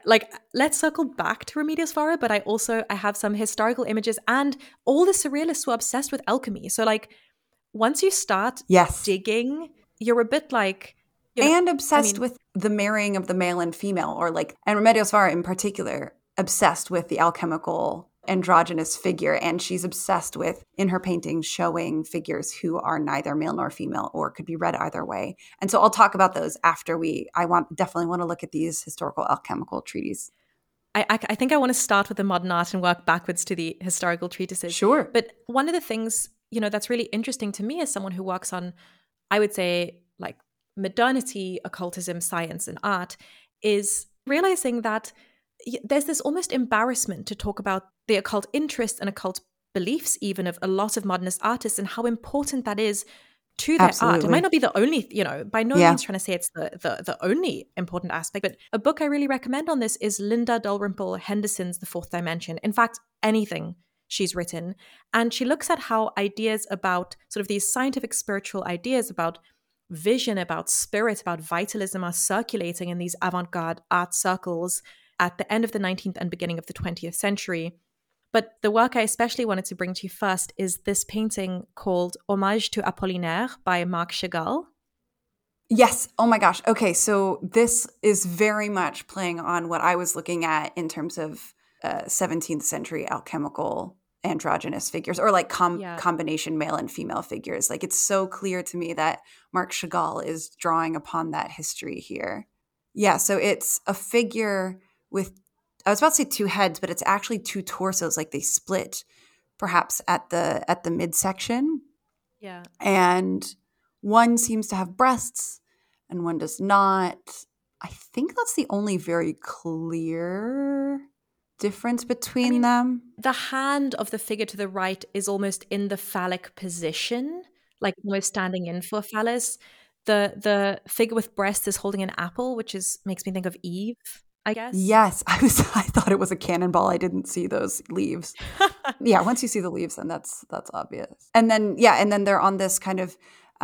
Let's circle back to Remedios Vara, but I have some historical images, and all the surrealists were obsessed with alchemy. So like once you start digging, you're a bit like, and obsessed with the marrying of the male and female, or like, and Remedios Vara in particular, obsessed with the alchemical androgynous figure. And she's obsessed with, in her paintings, showing figures who are neither male nor female or could be read either way. And so I'll talk about those after definitely want to look at these historical alchemical treatises. I think I want to start with the modern art and work backwards to the historical treatises. Sure. But one of the things, that's really interesting to me as someone who works on, I would say, like modernity, occultism, science, and art, is realizing that there's this almost embarrassment to talk about the occult interest and occult beliefs even of a lot of modernist artists and how important that is to their art. It Absolutely. might not be the only, by no Yeah. means trying to say it's the only important aspect, but a book I really recommend on this is Linda Dalrymple Henderson's The Fourth Dimension. In fact, anything she's written. And she looks at how ideas about sort of these scientific spiritual ideas about vision, about spirit, about vitalism are circulating in these avant-garde art circles at the end of the 19th and beginning of the 20th century. But the work I especially wanted to bring to you first is this painting called Hommage to Apollinaire by Marc Chagall. Yes. Oh my gosh. Okay. So this is very much playing on what I was looking at in terms of 17th century alchemical androgynous figures, or like combination male and female figures. Like, it's so clear to me that Marc Chagall is drawing upon that history here. Yeah. So it's a figure with, I was about to say two heads, but it's actually two torsos. Like, they split perhaps at the midsection. Yeah. And one seems to have breasts and one does not. I think that's the only very clear difference between them. The hand of the figure to the right is almost in the phallic position, like almost standing in for phallus. The figure with breasts is holding an apple, which makes me think of Eve, I guess. Yes, I thought it was a cannonball. I didn't see those leaves. Yeah, once you see the leaves, then that's obvious. And then they're on this kind of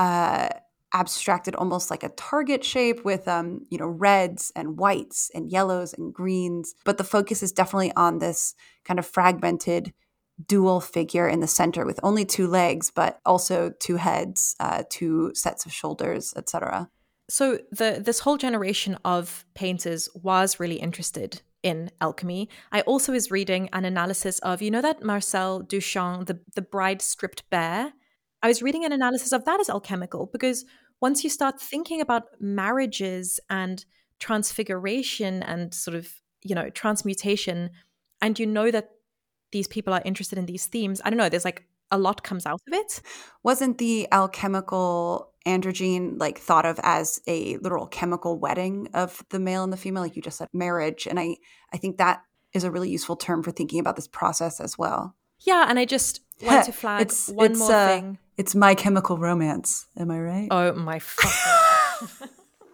abstracted, almost like a target shape with reds and whites and yellows and greens. But the focus is definitely on this kind of fragmented dual figure in the center with only two legs, but also two heads, two sets of shoulders, etc. So this whole generation of painters was really interested in alchemy. I also was reading an analysis of, that Marcel Duchamp, the bride stripped bare. I was reading an analysis of that as alchemical, because once you start thinking about marriages and transfiguration and sort of, transmutation, and that these people are interested in these themes, I don't know, there's like a lot comes out of it. Wasn't the alchemical androgyne like thought of as a literal chemical wedding of the male and the female? Like you just said, marriage. And I think that is a really useful term for thinking about this process as well. Yeah, and I just want to flag one more thing. It's My Chemical Romance. Am I right? Oh my fucking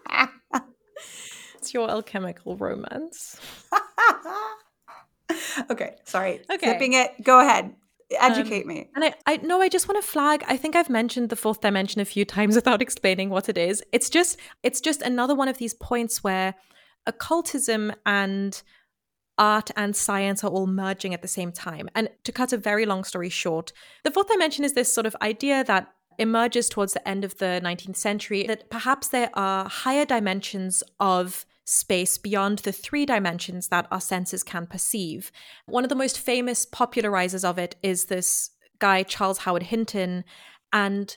It's your alchemical romance. Okay, sorry. Okay. Zipping it. Go ahead. Educate me. And I just want to flag, I think I've mentioned the fourth dimension a few times without explaining what it is. It's just another one of these points where occultism and art and science are all merging at the same time. And to cut a very long story short, the fourth dimension is this sort of idea that emerges towards the end of the 19th century, that perhaps there are higher dimensions of space beyond the three dimensions that our senses can perceive. One of the most famous popularizers of it is this guy, Charles Howard Hinton. And,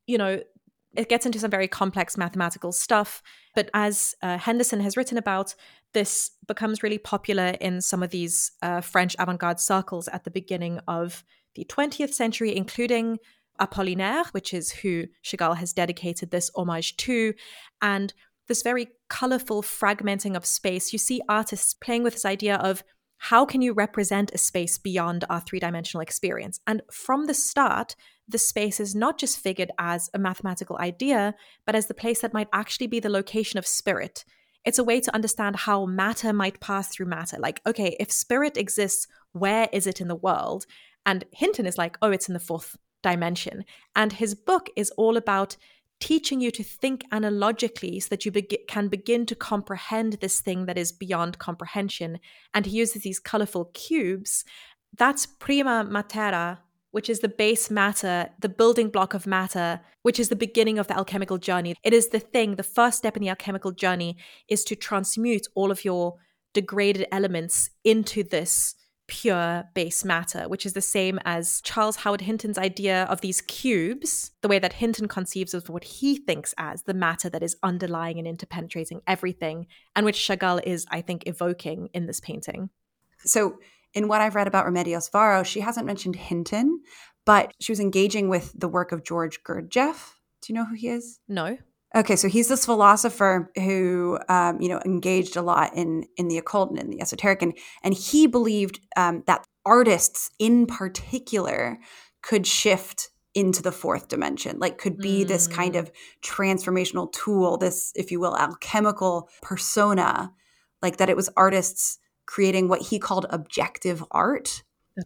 it gets into some very complex mathematical stuff. But as Henderson has written about, this becomes really popular in some of these French avant-garde circles at the beginning of the 20th century, including Apollinaire, which is who Chagall has dedicated this homage to. And this very colorful fragmenting of space. You see artists playing with this idea of how can you represent a space beyond our three-dimensional experience? And from the start, the space is not just figured as a mathematical idea, but as the place that might actually be the location of spirit. It's a way to understand how matter might pass through matter. Like, okay, if spirit exists, where is it in the world? And Hinton is like, oh, it's in the fourth dimension. And his book is all about teaching you to think analogically so that you can begin to comprehend this thing that is beyond comprehension. And he uses these colorful cubes. That's prima matera, which is the base matter, the building block of matter, which is the beginning of the alchemical journey. It is the thing, the first step in the alchemical journey is to transmute all of your degraded elements into this pure base matter, which is the same as Charles Howard Hinton's idea of these cubes, the way that Hinton conceives of what he thinks as the matter that is underlying and interpenetrating everything, and which Chagall is, I think, evoking in this painting. So in what I've read about Remedios Varo, she hasn't mentioned Hinton, but she was engaging with the work of George Gurdjieff. Do you know who he is? No. Okay, so he's this philosopher who, engaged a lot in the occult and in the esoteric, and he believed that artists in particular could shift into the fourth dimension, like could be this kind of transformational tool, this, if you will, alchemical persona, like that it was artists creating what he called objective art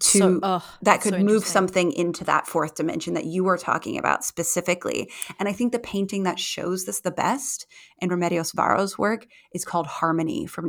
that could move something into that fourth dimension that you were talking about specifically. And I think the painting that shows this the best in Remedios Varo's work is called Harmony from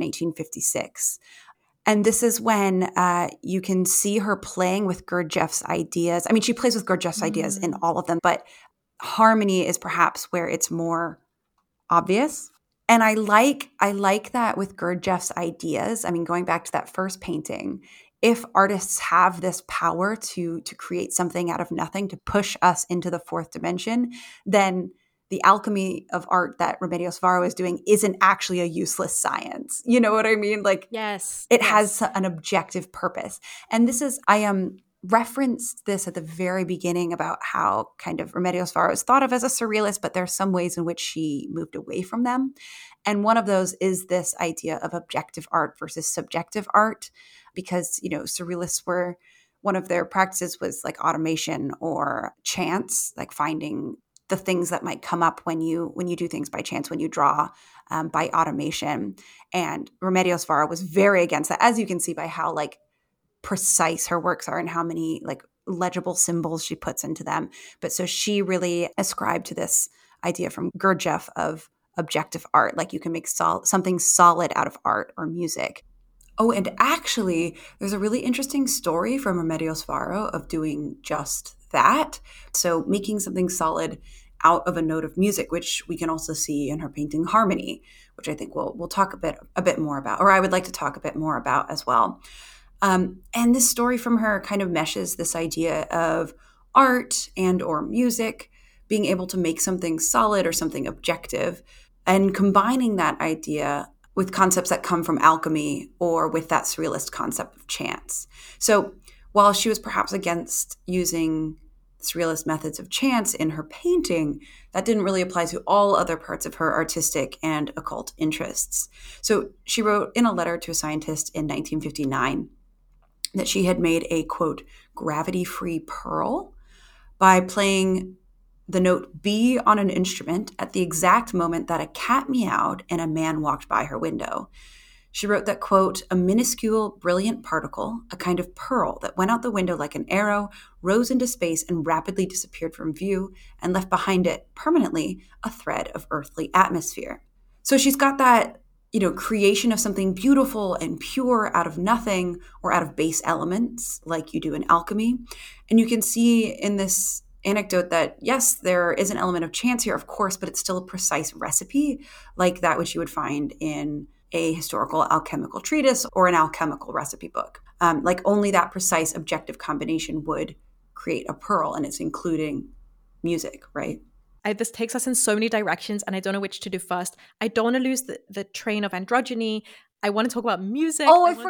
1956. And this is when you can see her playing with Gurdjieff's ideas. I mean, she plays with Gurdjieff's ideas in all of them, but Harmony is perhaps where it's more obvious. And I like that with Gurdjieff's ideas. I mean, going back to that first painting, if artists have this power to create something out of nothing, to push us into the fourth dimension, then the alchemy of art that Remedios Varo is doing isn't actually a useless science. You know what I mean? Like, it has an objective purpose. And this is, I referenced this at the very beginning about how kind of Remedios Varo is thought of as a surrealist, but there are some ways in which she moved away from them. And one of those is this idea of objective art versus subjective art, because, you know, surrealists were, one of their practices was like automation or chance, like finding the things that might come up when you do things by chance, when you draw by automation. And Remedios Varo was very against that, as you can see by how like precise her works are and how many like legible symbols she puts into them. But so she really ascribed to this idea from Gurdjieff of objective art, like you can make something solid out of art or music. Oh, and actually, there's a really interesting story from Remedios Varo of doing just that. So making something solid out of a note of music, which we can also see in her painting Harmony, which I think we'll talk a bit more about, or I would like to talk a bit more about as well. And this story from her kind of meshes this idea of art and or music, being able to make something solid or something objective, and combining that idea with concepts that come from alchemy or with that surrealist concept of chance. So while she was perhaps against using surrealist methods of chance in her painting, that didn't really apply to all other parts of her artistic and occult interests. So she wrote in a letter to a scientist in 1959 that she had made a, quote, gravity-free pearl by playing the note B on an instrument at the exact moment that a cat meowed and a man walked by her window. She wrote that, quote, a minuscule, brilliant particle, a kind of pearl that went out the window like an arrow, rose into space and rapidly disappeared from view and left behind it permanently a thread of earthly atmosphere. So she's got that, you know, creation of something beautiful and pure out of nothing or out of base elements like you do in alchemy. And you can see in this anecdote that, yes, there is an element of chance here, of course, but it's still a precise recipe like that which you would find in a historical alchemical treatise or an alchemical recipe book. Like only that precise objective combination would create a pearl, and it's including music, right? This takes us in so many directions, and I don't know which to do first. I don't want to lose the train of androgyny. I want to talk about music. Oh, I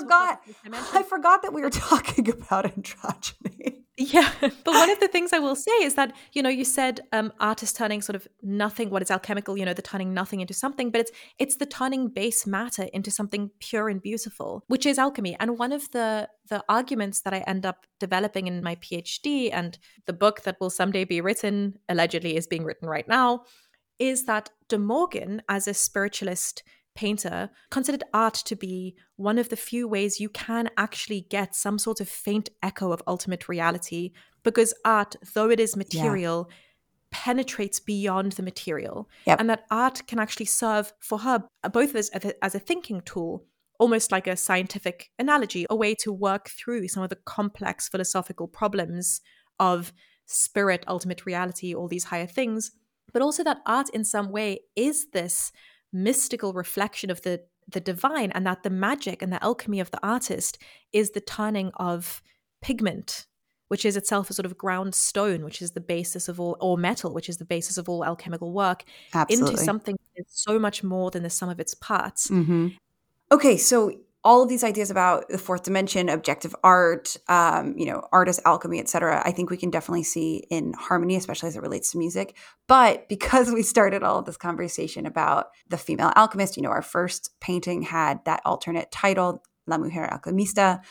forgot that we were talking about androgyny. Yeah, but one of the things I will say is that, you know, you said art is turning sort of nothing, what is alchemical, you know, the turning nothing into something, but it's the turning base matter into something pure and beautiful, which is alchemy. And one of the arguments that I end up developing in my PhD, and the book that will someday be written, allegedly is being written right now, is that De Morgan, as a spiritualist painter, considered art to be one of the few ways you can actually get some sort of faint echo of ultimate reality, because art, though it is material, penetrates beyond the material. Yep. And that art can actually serve for her both as a thinking tool, almost like a scientific analogy, a way to work through some of the complex philosophical problems of spirit, ultimate reality, all these higher things, but also that art in some way is this mystical reflection of the divine, and that the magic and the alchemy of the artist is the turning of pigment, which is itself a sort of ground stone, which is the basis of all, or metal, which is the basis of all alchemical work, Absolutely. into something that is so much more than the sum of its parts. Mm-hmm. Okay, so all of these ideas about the fourth dimension, objective art, art as alchemy, etc., I think we can definitely see in Harmony, especially as it relates to music. But because we started all of this conversation about the female alchemist, you know, our first painting had that alternate title, La Mujer Alquimista.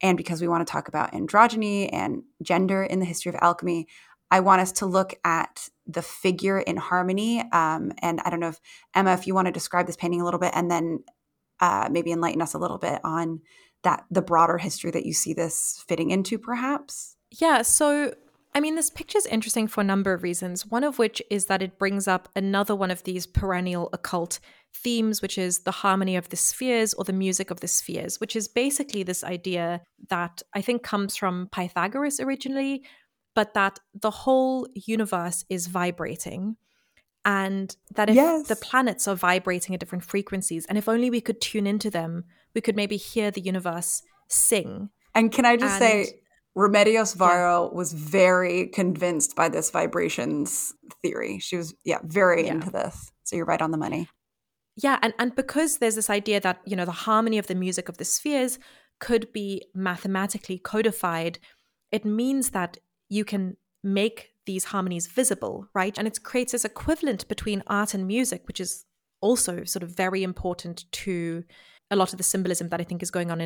and because we want to talk about androgyny and gender in the history of alchemy, I want us to look at the figure in harmony. And I don't know if, Emma, if you want to describe this painting a little bit and then maybe enlighten us a little bit on the broader history that you see this fitting into, perhaps? Yeah, so I mean, this picture is interesting for a number of reasons. One of which is that it brings up another one of these perennial occult themes, which is the harmony of the spheres or the music of the spheres, which is basically this idea that I think comes from Pythagoras originally, but that the whole universe is vibrating. And that if the Yes. planets are vibrating at different frequencies, and if only we could tune into them, we could maybe hear the universe sing. And can I just And say, Remedios yeah, Varo was very convinced by this vibrations theory. She was, very yeah. into this. So you're right on the money. Yeah, and because there's this idea that, the harmony of the music of the spheres could be mathematically codified, it means that you can make these harmonies visible, right? And it creates this equivalent between art and music, which is also sort of very important to a lot of the symbolism that I think is going on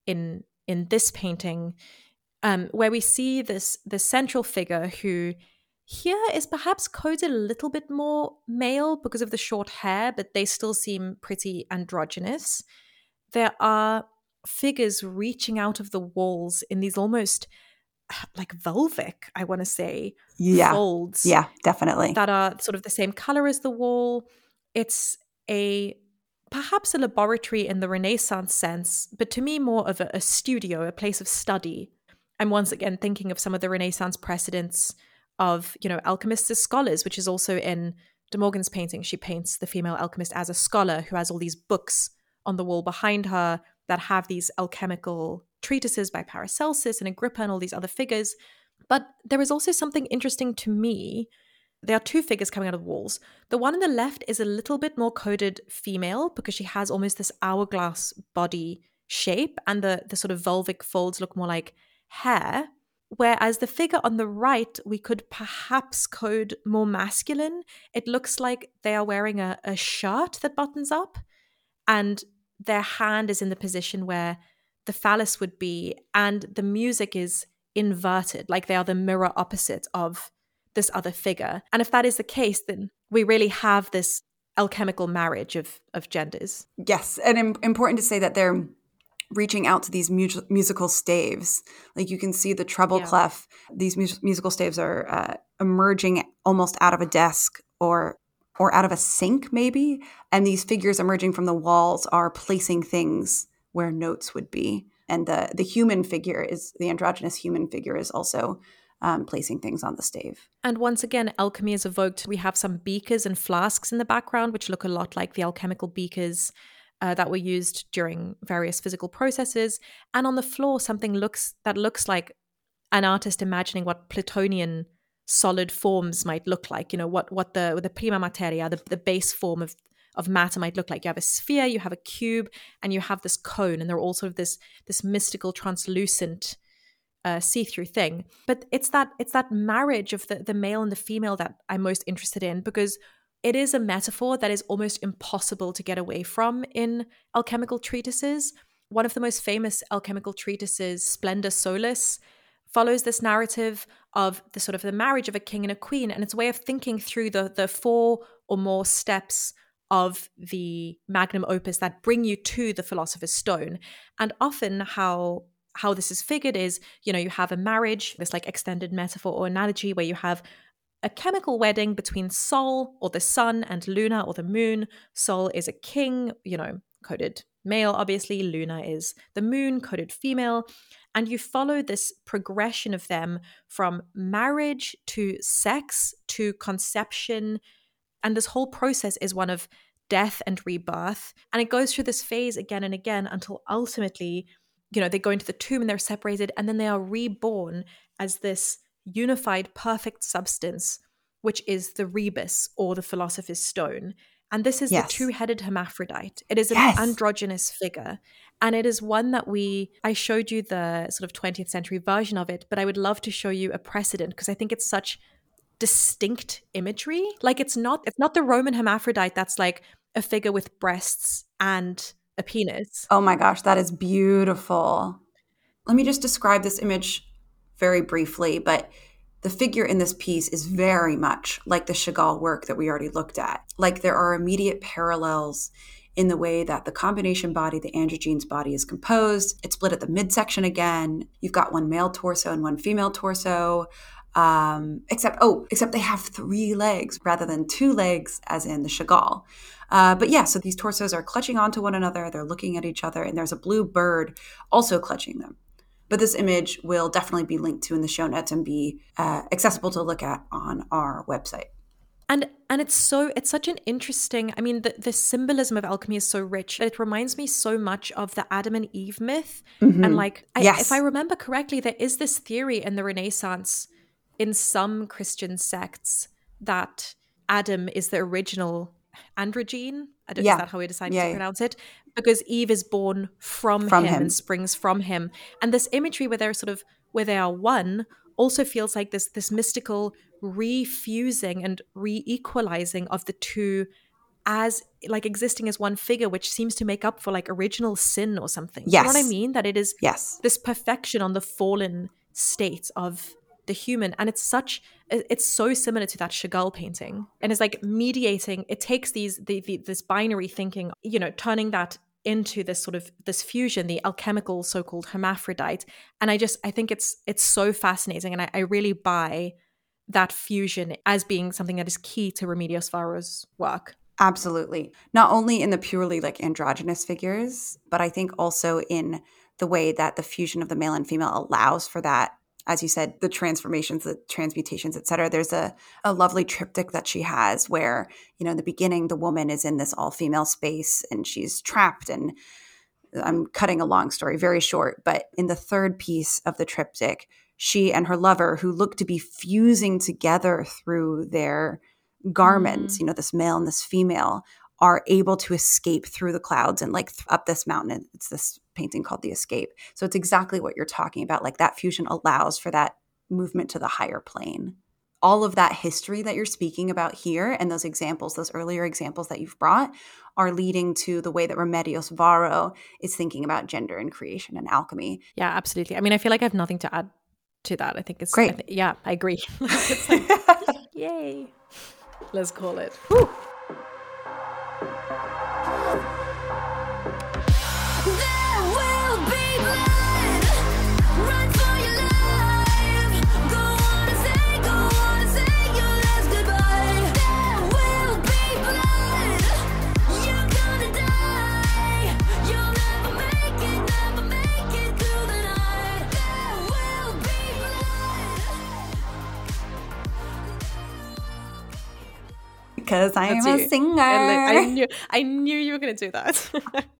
in this painting, where we see the central figure who here is perhaps coded a little bit more male because of the short hair, but they still seem pretty androgynous. There are figures reaching out of the walls in these almost like vulvic, I want to say, Yeah. folds Yeah, definitely. that are sort of the same color as the wall. It's perhaps a laboratory in the Renaissance sense, but to me more of a studio, a place of study. I'm once again thinking of some of the Renaissance precedents of, alchemists as scholars, which is also in De Morgan's painting. She paints the female alchemist as a scholar who has all these books on the wall behind her that have these alchemical treatises by Paracelsus and Agrippa and all these other figures. But there is also something interesting to me. There are two figures coming out of the walls. The one on the left is a little bit more coded female because she has almost this hourglass body shape, and the sort of vulvic folds look more like hair. Whereas the figure on the right, we could perhaps code more masculine. It looks like they are wearing a shirt that buttons up, and their hand is in the position where the phallus would be, and the music is inverted, like they are the mirror opposite of this other figure. And if that is the case, then we really have this alchemical marriage of genders. Yes. And important to say that they're reaching out to these musical staves. Like you can see the treble Yeah. clef. These musical staves are emerging almost out of a desk or out of a sink, maybe. And these figures emerging from the walls are placing things where notes would be. And the human figure is the androgynous human figure is also placing things on the stave. And once again, alchemy is evoked. We have some beakers and flasks in the background, which look a lot like the alchemical beakers that were used during various physical processes. And on the floor, something looks like an artist imagining what Platonian solid forms might look like. What the prima materia, the base form of matter might look like. You have a sphere, you have a cube, and you have this cone, and they're all sort of this mystical, translucent, see-through thing. But it's that marriage of the male and the female that I'm most interested in, because it is a metaphor that is almost impossible to get away from in alchemical treatises. One of the most famous alchemical treatises, Splendor Solis, follows this narrative of the sort of the marriage of a king and a queen, and it's a way of thinking through the four or more steps of the magnum opus that bring you to the Philosopher's Stone. And often how this is figured is, you have a marriage, this like extended metaphor or analogy where you have a chemical wedding between Sol, or the sun, and Luna, or the moon. Sol is a king, coded male, obviously. Luna is the moon, coded female. And you follow this progression of them from marriage to sex to conception. And this whole process is one of death and rebirth. And it goes through this phase again and again until ultimately, they go into the tomb and they're separated, and then they are reborn as this unified, perfect substance, which is the rebus, or the Philosopher's Stone. And this is Yes. the two-headed hermaphrodite. It is an Yes. androgynous figure. And it is one that I showed you the sort of 20th century version of it, but I would love to show you a precedent because I think it's such distinct imagery. Like it's not the Roman hermaphrodite that's like a figure with breasts and a penis. Oh my gosh, that is beautiful. Let me just describe this image very briefly, but the figure in this piece is very much like the Chagall work that we already looked at. Like there are immediate parallels in the way that the combination body, the androgenes body, is composed. It's split at the midsection again. You've got one male torso and one female torso. Except they have 3 legs rather than 2 legs as in the Chagall. But yeah, so these torsos are clutching onto one another. They're looking at each other, and there's a blue bird also clutching them. But this image will definitely be linked to in the show notes and be accessible to look at on our website. And it's such an interesting, I mean, the symbolism of alchemy is so rich. It reminds me so much of the Adam and Eve myth. Mm-hmm. And yes. if I remember correctly, there is this theory in the Renaissance in some Christian sects that Adam is the original androgen. Is that how we decided to pronounce it? Because Eve is born from him and springs from him. And this imagery where they are one also feels like this mystical refusing and re-equalizing of the two as like existing as one figure, which seems to make up for like original sin or something. Yes. You know what I mean? That it is this perfection on the fallen state of the human. And it's so similar to that Chagall painting, and it's like mediating. It takes this binary thinking, turning that into this fusion, the alchemical so-called hermaphrodite. And I think it's so fascinating, and I really buy that fusion as being something that is key to Remedios Varo's work. Absolutely. Not only in the purely like androgynous figures, but I think also in the way that the fusion of the male and female allows for that, as you said, the transformations, the transmutations, et cetera. There's a lovely triptych that she has where, in the beginning, the woman is in this all-female space and she's trapped. And I'm cutting a long story very short, but in the third piece of the triptych, she and her lover, who look to be fusing together through their garments, this male and this female, are able to escape through the clouds and like up this mountain. It's this painting called The Escape. So it's exactly what you're talking about. Like that fusion allows for that movement to the higher plane. All of that history that you're speaking about here and those examples, those earlier examples that you've brought, are leading to the way that Remedios Varo is thinking about gender and creation and alchemy. Yeah, absolutely. I mean, I feel like I have nothing to add to that. I think it's great. I agree. It's like, yay. Let's call it. Woo. Because I am a singer. I knew you were going to do that.